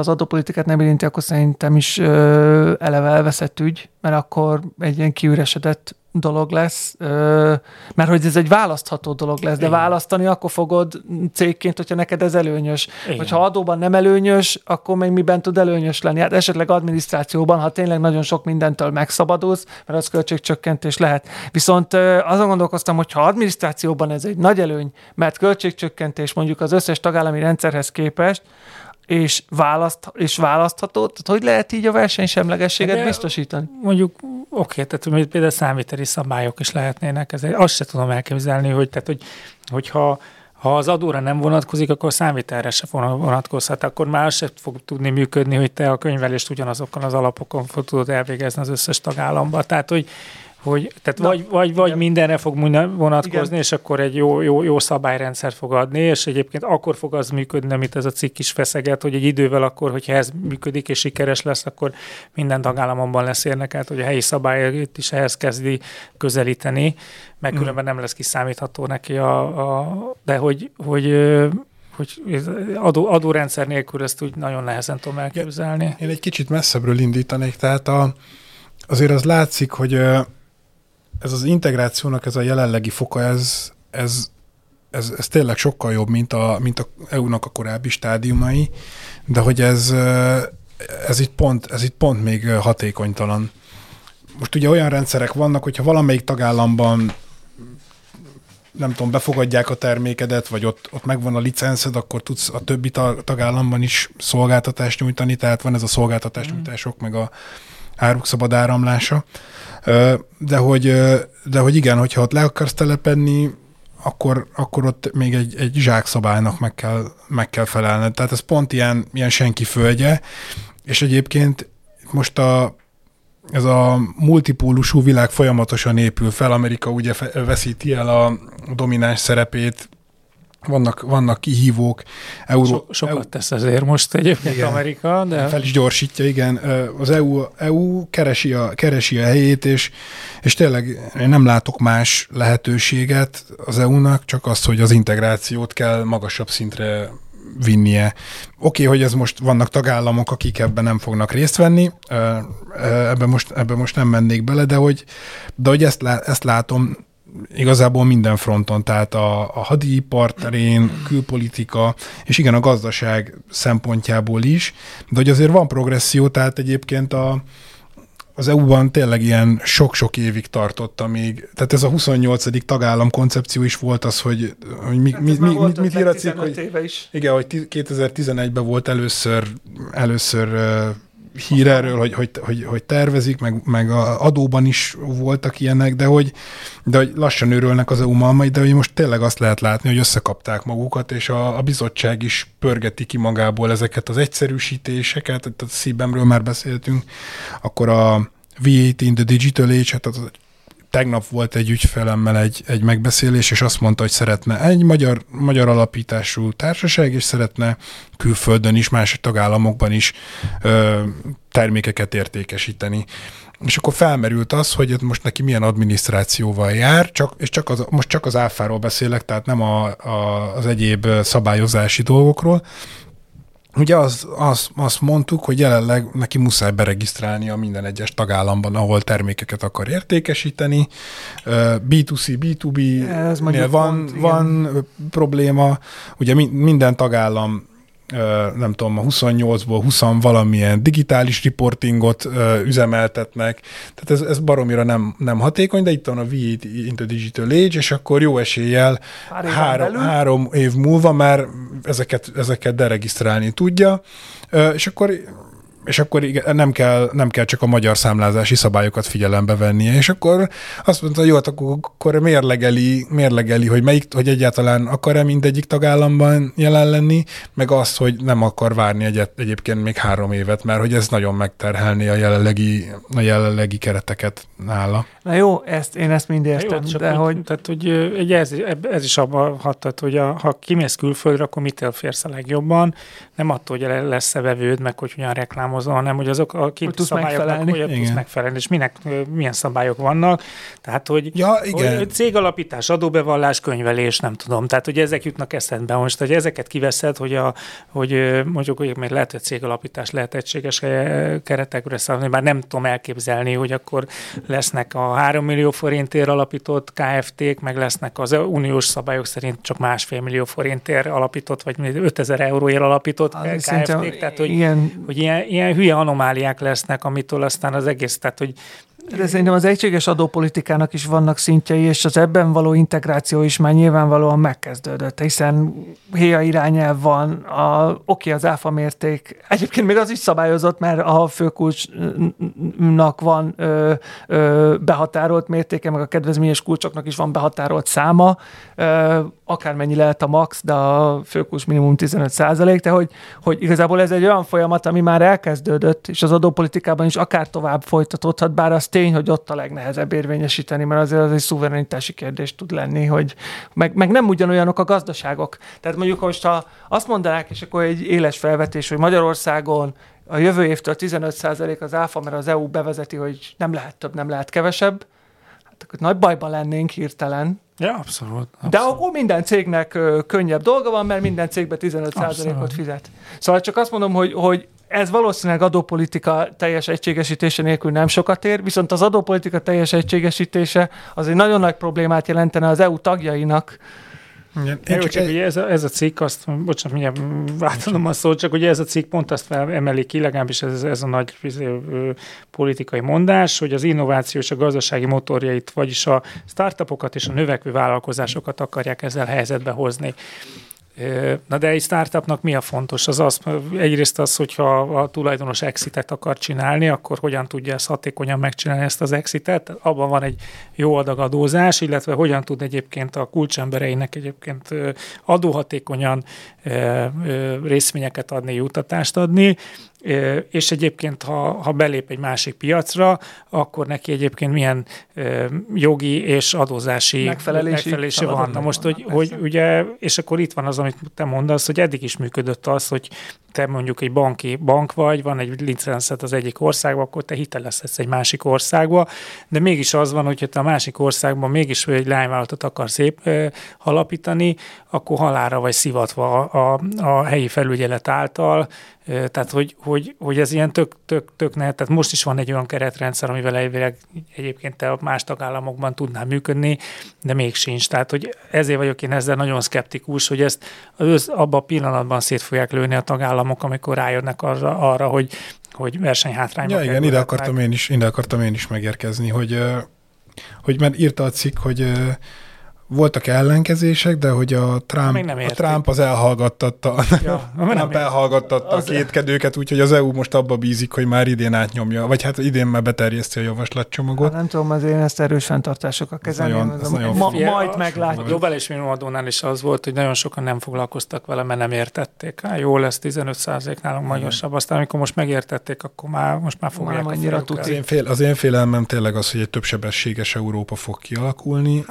Speaker 3: politikát nem érinti, akkor szerintem is eleve elveszett ügy, mert akkor egy ilyen kiüresedett dolog lesz, mert hogy ez egy választható dolog lesz, de választani akkor fogod cégként, hogyha neked ez előnyös. Igen. Hogyha adóban nem előnyös, akkor még miben tud előnyös lenni? Hát esetleg adminisztrációban, ha tényleg nagyon sok mindentől megszabadulsz, mert az költségcsökkentés lehet. Viszont azon gondolkoztam, hogy ha adminisztrációban ez egy nagy előny, mert költségcsökkentés mondjuk az összes tagállami rendszerhez képest, és választható, tehát hogy lehet így a versenysemlegességet biztosítani?
Speaker 4: Mondjuk oké, tehát például számviteli szabályok is lehetnének, azt se tudom elképzelni, hogyha az adóra nem vonatkozik, akkor számvitelre se vonatkozhat, akkor már se fog tudni működni, hogy te a könyvelést ugyanazokon az alapokon tudod elvégezni az összes tagállamban. Tehát, vagy mindenre fog vonatkozni, igen. És akkor egy jó szabályrendszert fog adni, és egyébként akkor fog az működni, amit ez a cikk is feszeget, hogy egy idővel akkor, hogyha ez működik és sikeres lesz, akkor minden tagállamban lesz érdekelt, hogy a helyi szabályt is ehhez kezdi közelíteni, meg különben nem lesz kiszámítható neki, de hogy adórendszer nélkül ezt úgy nagyon nehezen tudom elképzelni.
Speaker 5: Én egy kicsit messzebbről indítanék, tehát azért az látszik, hogy ez az integrációnak ez a jelenlegi foka, ez tényleg sokkal jobb, mint a EU-nak a korábbi stádiumai, de hogy ez itt pont még hatékonytalan. Most ugye olyan rendszerek vannak, hogyha valamelyik tagállamban nem tudom, befogadják a termékedet, vagy ott megvan a licenszed, akkor tudsz a többi tagállamban is szolgáltatást nyújtani, tehát van ez a szolgáltatásnyújtások, meg a áruk szabad áramlása. De hogy igen, hogyha ott le akarsz telepedni, akkor ott még egy zsákszabálynak meg kell felelned. Tehát ez pont ilyen senki földje, és egyébként most ez a multipólusú világ folyamatosan épül fel, Amerika ugye veszíti el a domináns szerepét, vannak kihívók.
Speaker 4: Sokat tesz ezért most egyébként igen, Amerika, de...
Speaker 5: Fel is gyorsítja, igen. Az EU keresi a helyét, és tényleg én nem látok más lehetőséget az EU-nak, csak azt, hogy az integrációt kell magasabb szintre vinnie. Oké, hogy ez most vannak tagállamok, akik ebben nem fognak részt venni, ebbe most nem mennék bele, de hogy ezt látom igazából minden fronton, tehát a hadipar terén, külpolitika, és igen, a gazdaság szempontjából is, de hogy azért van progresszió, tehát egyébként az EU-ban tényleg ilyen sok-sok évig tartott, amíg, tehát ez a 28. tagállam koncepció is volt az, hogy mit ír a cikk, hogy, igen, hogy 2011-ben volt először hír erről, hogy tervezik, meg a adóban is voltak ilyenek, de hogy lassan őrölnek az EU malmai, de hogy most tényleg azt lehet látni, hogy összekapták magukat, és a bizottság is pörgeti ki magából ezeket az egyszerűsítéseket, a CBAM-ről már beszéltünk, akkor a V8 in the Digital Age, hát tegnap volt egy ügyfelemmel egy megbeszélés, és azt mondta, hogy szeretne egy magyar alapítású társaság, és szeretne külföldön is, más tagállamokban is termékeket értékesíteni. És akkor felmerült az, hogy most neki milyen adminisztrációval jár, most csak az áfáról beszélek, tehát nem az egyéb szabályozási dolgokról. Ugye azt mondtuk, hogy jelenleg neki muszáj beregisztrálnia minden egyes tagállamban, ahol termékeket akar értékesíteni. B2C, B2B-nél van probléma. Ugye minden tagállam, nem tudom, a 28-ból 20 valamilyen digitális reportingot üzemeltetnek. Tehát ez baromira nem hatékony, de itt van a V8 in the Digital Age, és akkor jó eséllyel 3 év múlva már ezeket deregisztrálni tudja, és akkor nem kell csak a magyar számlázási szabályokat figyelembe vennie, és akkor azt mondta, jó, hát akkor mérlegeli, hogy egyáltalán akar-e mindegyik tagállamban jelen lenni, meg azt, hogy nem akar várni egyébként még 3 évet, mert hogy ez nagyon megterhelné a jelenlegi kereteket nála.
Speaker 3: Na jó, én ezt mind értem,
Speaker 4: jó, de hogy... Tehát, hogy ez is abban hatott, hogy ha kimész külföldre, akkor mitől férsz a legjobban, nem attól, hogy lesz-e vevőd, meg hogy hogyan reklám számozva, hanem hogy azok a kinti szabályoknak hogy tudsz megfelelni, és milyen szabályok vannak. Tehát, hogy cégalapítás, adóbevallás, könyvelés, nem tudom. Tehát, hogy ezek jutnak eszedbe. Most, hogy ezeket kiveszed, hogy mondjuk, hogy még lehet, hogy cégalapítás lehet egységes keretekre szállni, bár nem tudom elképzelni, hogy akkor lesznek a 3 millió forintért alapított KFT-k, meg lesznek az uniós szabályok szerint csak 1,5 millió forintért alapított, vagy 5000 euróért alapított KFT-k, tehát hogy ilyen hülye anomáliák lesznek, amitől aztán az egész, tehát hogy
Speaker 3: de szerintem az egységes adópolitikának is vannak szintjei, és az ebben való integráció is már nyilvánvalóan megkezdődött, hiszen héja irányelv van, az áfa mérték. Egyébként még az is szabályozott, mert a főkulcsnak van behatárolt mértéke, meg a kedvezményes kulcsoknak is van behatárolt száma, akármennyi lehet a max, de a főkulcs minimum 15%, de hogy igazából ez egy olyan folyamat, ami már elkezdődött, és az adópolitikában is akár tovább folytatódhat, bár az tény, hogy ott a legnehezebb érvényesíteni, mert azért az egy szuverenitási kérdés tud lenni, hogy meg nem ugyanolyanok a gazdaságok. Tehát mondjuk most, ha azt mondanák, és akkor egy éles felvetés, hogy Magyarországon a jövő évtől 15% az áfa, mert az EU bevezeti, hogy nem lehet több, nem lehet kevesebb, hát akkor nagy bajban lennénk hirtelen.
Speaker 4: Ja, abszolút.
Speaker 3: De akkor minden cégnek könnyebb dolga van, mert minden cégbe 15%-ot fizet. Szóval csak azt mondom, hogy ez valószínűleg adópolitika teljes egységesítése nélkül nem sokat ér, viszont az adópolitika teljes egységesítése az egy nagyon nagy problémát jelentene az EU tagjainak.
Speaker 4: Ugye ez a cikk, bocsánat, mindjárt átadom a szót, csak ugye ez a cikk pont azt emeli ki, legalábbis ez a nagy politikai mondás, hogy az innováció és a gazdasági motorjait, vagyis a startupokat és a növekvő vállalkozásokat akarják ezzel helyzetbe hozni. Na de egy startupnak mi a fontos? Egyrészt az, hogyha a tulajdonos exitet akar csinálni, akkor hogyan tudja ezt hatékonyan megcsinálni ezt az exitet? Abban van egy jó adag adózás, illetve hogyan tud egyébként a kulcsembereinek egyébként adóhatékonyan részvényeket adni, juttatást adni, és egyébként, ha belép egy másik piacra, akkor neki egyébként milyen jogi és adózási megfelelési van. Na most, hogy ugye, és akkor itt van az, amit te mondasz, hogy eddig is működött az, hogy te mondjuk egy bank vagy, van egy licencet az egyik országban, akkor te hitelezhetsz egy másik országba, de mégis az van, hogyha te a másik országban mégis egy lányvállalatot akarsz alapítani, akkor halálra vagy szivatva a helyi felügyelet által. Tehát, hogy ez ilyen tök nehet. Tehát most is van egy olyan keretrendszer, amivel egyébként te a más tagállamokban tudnál működni, de még sincs. Tehát, hogy ezért vagyok én ezzel nagyon szkeptikus, hogy ezt abban a pillanatban szét fogják lőni a tagállamok, amikor rájönnek arra, hogy versenyhátrányba kerülnek.
Speaker 5: Igen, ide akartam én is megérkezni, hogy mert írta a cikk, hogy voltak ellenkezések, de hogy a Trump az elhallgattatta, a kétkedőket, úgyhogy az EU most abba bízik, hogy már idén átnyomja, vagy hát idén már beterjeszti a javaslatcsomagot.
Speaker 3: Nem tudom, azért én ezt erős fenntartásokkal kezelném. Majd meglátjuk.
Speaker 4: A globális minimumadónál is az volt, hogy nagyon sokan nem foglalkoztak vele, mert nem értették. Jó lesz, 15% nálunk magasabb. Aztán amikor most megértették, akkor most már fogják
Speaker 3: annyira tudni.
Speaker 5: Az én félelmem tényleg az, hogy egy többsebességes Európa fog kialakulni,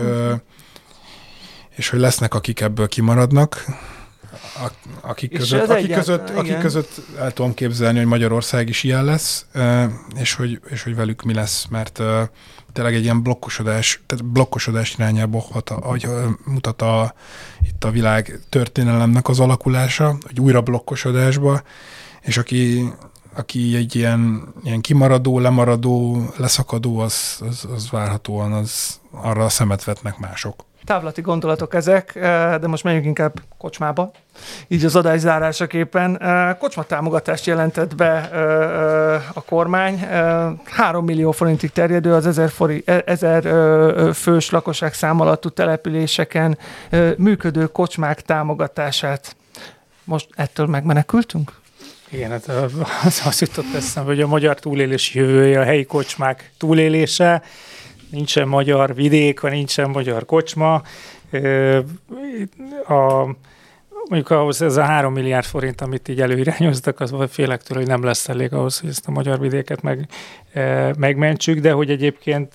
Speaker 5: és hogy lesznek, akik ebből kimaradnak, akik között el tudom képzelni, hogy Magyarország is ilyen lesz, és hogy velük mi lesz, mert tényleg egy ilyen blokkosodás irányába mutat itt a világ történelemnek az alakulása, hogy újra blokkosodásba, és aki egy ilyen kimaradó, lemaradó, leszakadó, az várhatóan arra a szemet vetnek mások.
Speaker 3: Távlati gondolatok ezek, de most menjünk inkább kocsmába. Így az adás zárásaképpen. Kocsma támogatást jelentett be a kormány. 3 millió forintig terjedő az 1000 fős lakosságszám alattú településeken működő kocsmák támogatását. Most ettől megmenekültünk?
Speaker 4: Igen, hát az jutott eszembe, hogy a magyar túlélés jövője, a helyi kocsmák túlélése. Nincsen magyar vidék, vagy nincsen magyar kocsma. Mondjuk ahhoz ez a 3 milliárd forint, amit így előirányoztak, az félek tőle, hogy nem lesz elég ahhoz, hogy ezt a magyar vidéket megmentsük, de hogy egyébként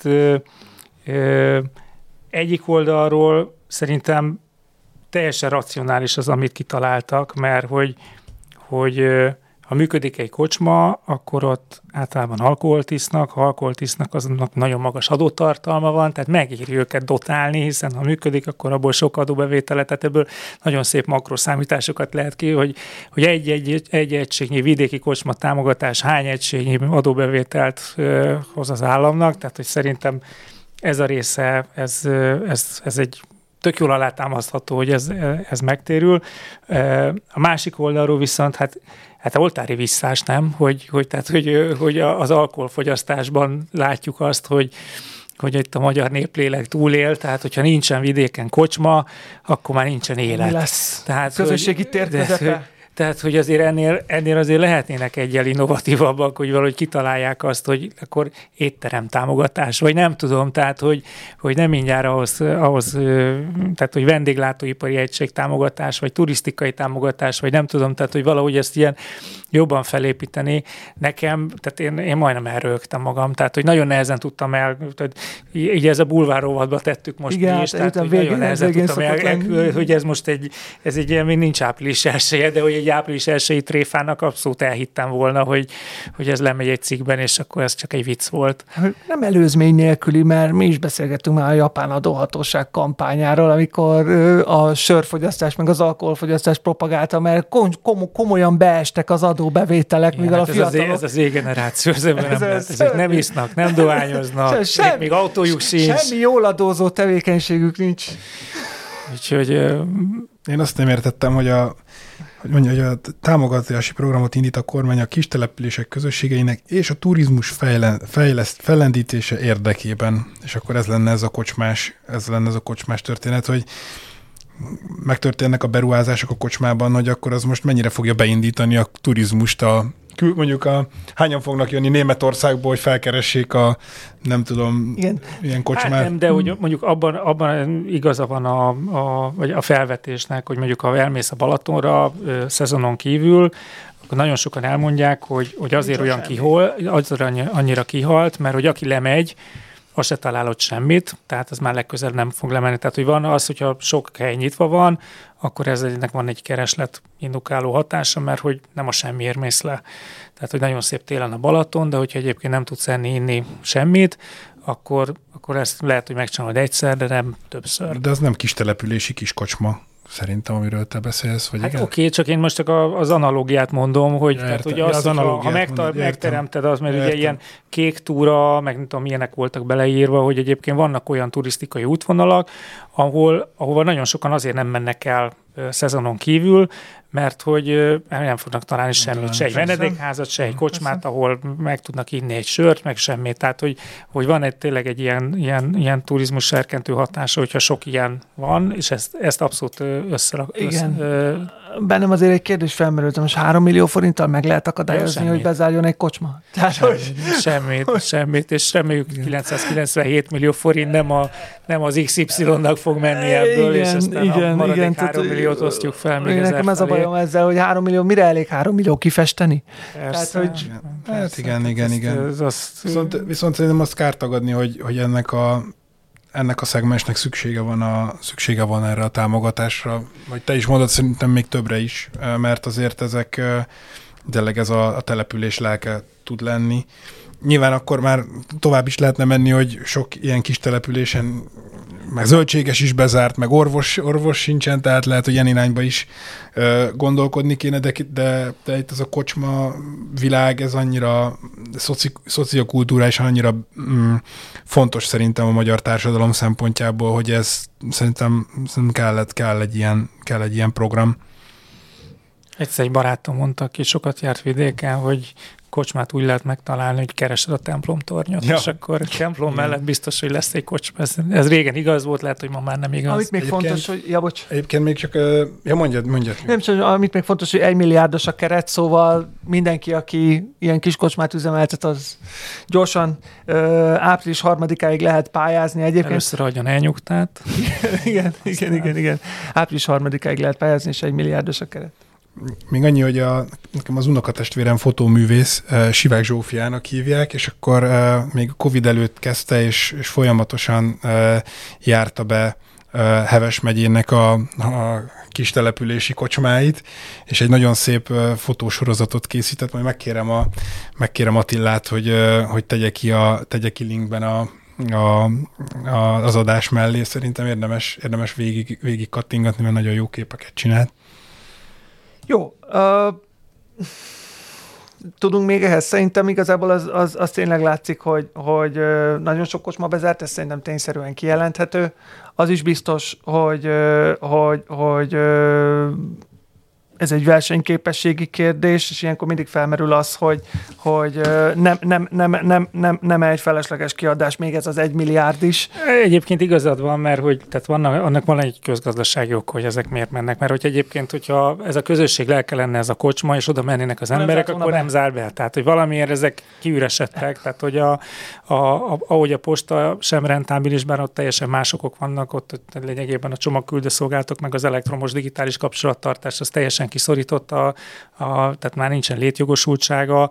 Speaker 4: egyik oldalról szerintem teljesen racionális az, amit kitaláltak, mert hogy ha működik egy kocsma, akkor ott általában alkoholt isznak, ha alkoholt isznak, azonnak nagyon magas adótartalma van, tehát megéri őket dotálni, hiszen ha működik, akkor abból sok adóbevétele, tehát ebből nagyon szép makroszámításokat lehet ki, hogy egy egységnyi vidéki kocsma támogatás hány egységnyi adóbevételt hoz az államnak, tehát hogy szerintem ez a része, ez egy tök jól alátámasztható, hogy ez megtérül. A másik oldalról viszont, hát oltári visszás, nem? Hogy az alkoholfogyasztásban látjuk azt, hogy itt a magyar néplélek túlél, tehát hogyha nincsen vidéken kocsma, akkor már nincsen élet.
Speaker 3: Lesz.
Speaker 4: Tehát,
Speaker 3: közösségi tér közepe.
Speaker 4: Tehát, hogy azért ennél azért lehetnének egyel innovatívabbak, hogy valahogy kitalálják azt, hogy akkor étterem támogatás, vagy nem tudom, tehát, hogy nem mindjárt ahhoz, tehát, hogy vendéglátóipari egység támogatás, vagy turisztikai támogatás, vagy nem tudom, tehát, hogy valahogy ezt ilyen jobban felépíteni. Nekem, tehát én majdnem elrögtem magam, tehát, hogy nagyon nehezen tudtam tehát így ez a bulvárrovadba tettük most
Speaker 3: igen,
Speaker 4: is, tehát, hogy nagyon nehezen tudtam hogy ez most ez egy ilyen, még nincs április elsője, de hogy egy április 1-i tréfának abszolút elhittem volna, hogy ez lemegy egy cikkben, és akkor ez csak egy vicc volt.
Speaker 3: Nem előzmény nélküli, mert mi is beszélgettünk már a japán adóhatóság kampányáról, amikor a sörfogyasztás meg az alkoholfogyasztás propagálta, mert komolyan beestek az adóbevételek, mivel a fiatalok...
Speaker 4: Ez az Z-generáció, ezek nem isznak, nem dohányoznak, még autójuk sincs.
Speaker 3: Semmi jól adózó tevékenységük nincs.
Speaker 4: Úgyhogy...
Speaker 5: Én azt nem értettem, hogy a támogatási programot indít a kormány a kistelepülések közösségeinek és a turizmus fellendítése érdekében. És akkor ez lenne ez a kocsmás történet, hogy megtörténnek a beruházások a kocsmában, hogy akkor az most mennyire fogja beindítani a turizmust mondjuk hányan fognak jönni Németországból, hogy felkeressék nem tudom,
Speaker 3: igen.
Speaker 5: Ilyen kocsmát.
Speaker 4: Hát nem, de hogy mondjuk abban igaza van vagy a felvetésnek, hogy mondjuk ha elmész a Balatonra szezonon kívül, akkor nagyon sokan elmondják, hogy azért olyan annyira kihalt, mert hogy aki lemegy, az se találott semmit, tehát az már legközelebb nem fog lemenni. Tehát, hogy van az, hogyha sok hely nyitva van, akkor ennek van egy kereslet indukáló hatása, mert hogy nem a semmiért mész le. Tehát, hogy nagyon szép télen a Balaton, de hogyha egyébként nem tudsz enni, inni semmit, akkor ezt lehet, hogy megcsinálod egyszer, de nem többször.
Speaker 5: De az nem kistelepülési kiskocsma, szerintem, amiről te beszélsz, vagy
Speaker 4: hát
Speaker 5: igen?
Speaker 4: Oké, csak én most csak az analógiát mondom, hogy, tehát, hogy ha megteremted az, mert ugye ilyen kék túra, meg nem tudom, milyenek voltak beleírva, hogy egyébként vannak olyan turisztikai útvonalak, ahol nagyon sokan azért nem mennek el szezonon kívül, mert hogy nem fognak találni semmit, se egy vendégházat, se egy kocsmát, ahol meg tudnak inni egy sört, meg semmit. Tehát, hogy van tényleg egy ilyen turizmus serkentő hatása, hogyha sok ilyen van, és ezt abszolút
Speaker 3: igen. Bennem azért egy kérdés felmerült, most 3 millió forinttal meg lehet akadályozni, hogy bezárjon egy kocsma?
Speaker 4: Semmit, és reméljük 997 millió forint nem az XY-nak fog menni ebből, és aztán a maradék 3 milliót osztjuk fel még ezzel
Speaker 3: nekem ez a bajom ezzel, hogy 3 millió, mire elég 3 millió kifesteni?
Speaker 4: Persze.
Speaker 3: Tehát, hogy...
Speaker 5: Hát igen. Viszont szerintem azt kár tagadni, hogy ennek a szegmensnek szüksége van erre a támogatásra, vagy te is mondod, szerintem még többre is, mert azért ezek tényleg ez a település lelke tud lenni. Nyilván akkor már tovább is lehetne menni, hogy sok ilyen kis településen meg zöldséges is bezárt, meg orvos sincsen, tehát lehet, hogy ilyen irányba is gondolkodni kéne, de itt ez a kocsma világ, ez annyira szociokulturális, annyira fontos szerintem a magyar társadalom szempontjából, hogy ez szerintem kell egy ilyen program.
Speaker 4: Egyszer egy barátom mondta, aki sokat járt vidéken, hogy kocsmát úgy lehet megtalálni, hogy keresed a templomtornyot, és akkor a templom mellett biztos, hogy lesz egy kocsma. Ez régen igaz volt, lehet, hogy ma már nem igaz.
Speaker 3: Amit még fontos, hogy...
Speaker 5: Egyébként még csak... mondjad.
Speaker 3: Nem csak, amit még fontos, hogy 1 milliárdos a keret, szóval mindenki, aki ilyen kis kocsmát üzemeltet, az gyorsan április 3-áig lehet pályázni. Egyébként...
Speaker 4: Először adjon elnyugtát.
Speaker 3: Igen. Április 3-áig lehet pályázni, és 1 milliárdos a keret.
Speaker 5: Még annyi, hogy nekem az unokatestvérem fotóművész, Sivák Zsófiának hívják, és akkor még Covid előtt kezdte, és folyamatosan járta be Heves megyének a kis települési kocsmáit, és egy nagyon szép fotósorozatot készített, majd megkérem Attillát, hogy tegye ki linkben az adás mellé. Szerintem érdemes végig kattingatni, mert nagyon jó képeket csinált.
Speaker 3: Jó. Tudunk még ehhez? Szerintem igazából az tényleg látszik, hogy nagyon sok kocsma bezárt, ez szerintem tényszerűen kijelenthető. Az is biztos, hogy ez egy versenyképességi kérdés, és ilyenkor mindig felmerül az, hogy nem egy felesleges kiadás, még ez az 1 milliárd is.
Speaker 4: Egyébként igazad van, mert tehát annak van egy közgazdasági ok, hogy ezek miért mennek, mert hogy egyébként, hogyha ez a közösség lelke lenne ez a kocsma, és oda mennének az emberek, akkor nem zár be. Tehát, hogy valamiért ezek kiüresedtek, tehát, hogy ahogy a posta sem rentábilis, bár ott teljesen másokok vannak, ott lényegében a csomagküldőszolgálatok, meg az elektromos digitális kapcsolattartás, az teljesen kiszorította, tehát már nincsen létjogosultsága,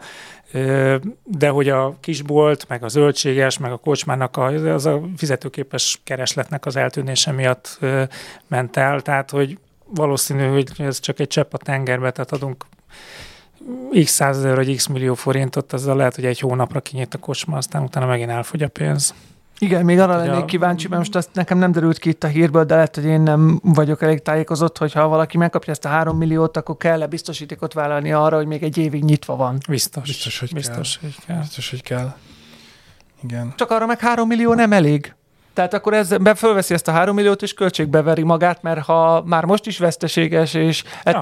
Speaker 4: de hogy a kisbolt, meg a zöldséges, meg a kocsmának az a fizetőképes keresletnek az eltűnése miatt ment el, tehát hogy valószínű, hogy ez csak egy csepp a tengerbe, tehát adunk x 100 000 vagy x millió forintot, azzal lehet, hogy egy hónapra kinyit a kocsma, aztán utána megint elfogy a pénz.
Speaker 3: Igen, még arra lennék kíváncsi, mert most azt nekem nem derült ki itt a hírből, de lehet, hogy én nem vagyok elég tájékozott, hogy ha valaki megkapja ezt a 3 milliót, akkor kell-e biztosítékot vállalni arra, hogy még egy évig nyitva van.
Speaker 5: Biztos, hogy kell. Igen.
Speaker 3: Csak arra meg 3 millió nem elég. Tehát akkor ezzel fölveszi ezt a 3 milliót, és költségbe veri magát, mert ha már most is veszteséges, és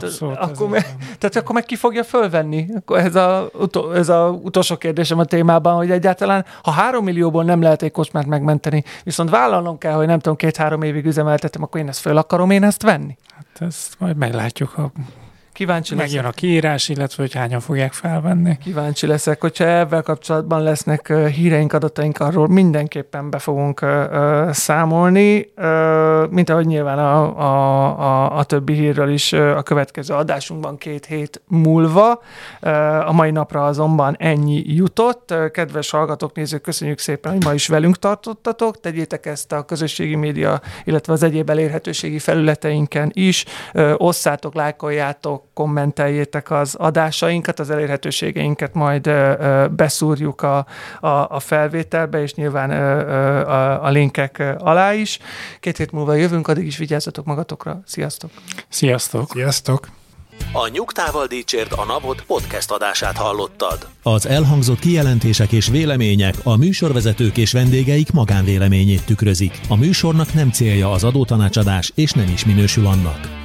Speaker 3: akkor meg ki fogja fölvenni? Akkor ez a utolsó kérdésem a témában, hogy egyáltalán, ha 3 millióból nem lehet egy kocsmát megmenteni, viszont vállalnom kell, hogy nem tudom, 2-3 évig üzemeltetem, akkor én ezt föl akarom ezt venni?
Speaker 4: Hát ezt majd meglátjuk, ha
Speaker 3: kíváncsi leszek.
Speaker 4: Megjön a kiírás, illetve hogy hányan fogják felvenni.
Speaker 3: Kíváncsi leszek, hogyha ebben kapcsolatban lesznek híreink, adataink, arról mindenképpen be fogunk számolni, mint ahogy nyilván a többi hírről is a következő adásunkban 2 hét múlva. A mai napra azonban ennyi jutott. Kedves hallgatók, nézők, köszönjük szépen, hogy ma is velünk tartottatok. Tegyétek ezt a közösségi média, illetve az egyéb elérhetőségi felületeinken is. Osszátok, lájkoljátok, kommenteljétek az adásainkat, az elérhetőségeinket majd beszúrjuk a felvételbe, és nyilván a linkek alá is. 2 hét múlva jövünk, addig is vigyázzatok magatokra. Sziasztok!
Speaker 5: Sziasztok!
Speaker 1: A Nyugtával Dicsért a Napot podcast adását hallottad.
Speaker 2: Az elhangzott kijelentések és vélemények a műsorvezetők és vendégeik magánvéleményét tükrözik. A műsornak nem célja az adótanácsadás, és nem is minősül annak.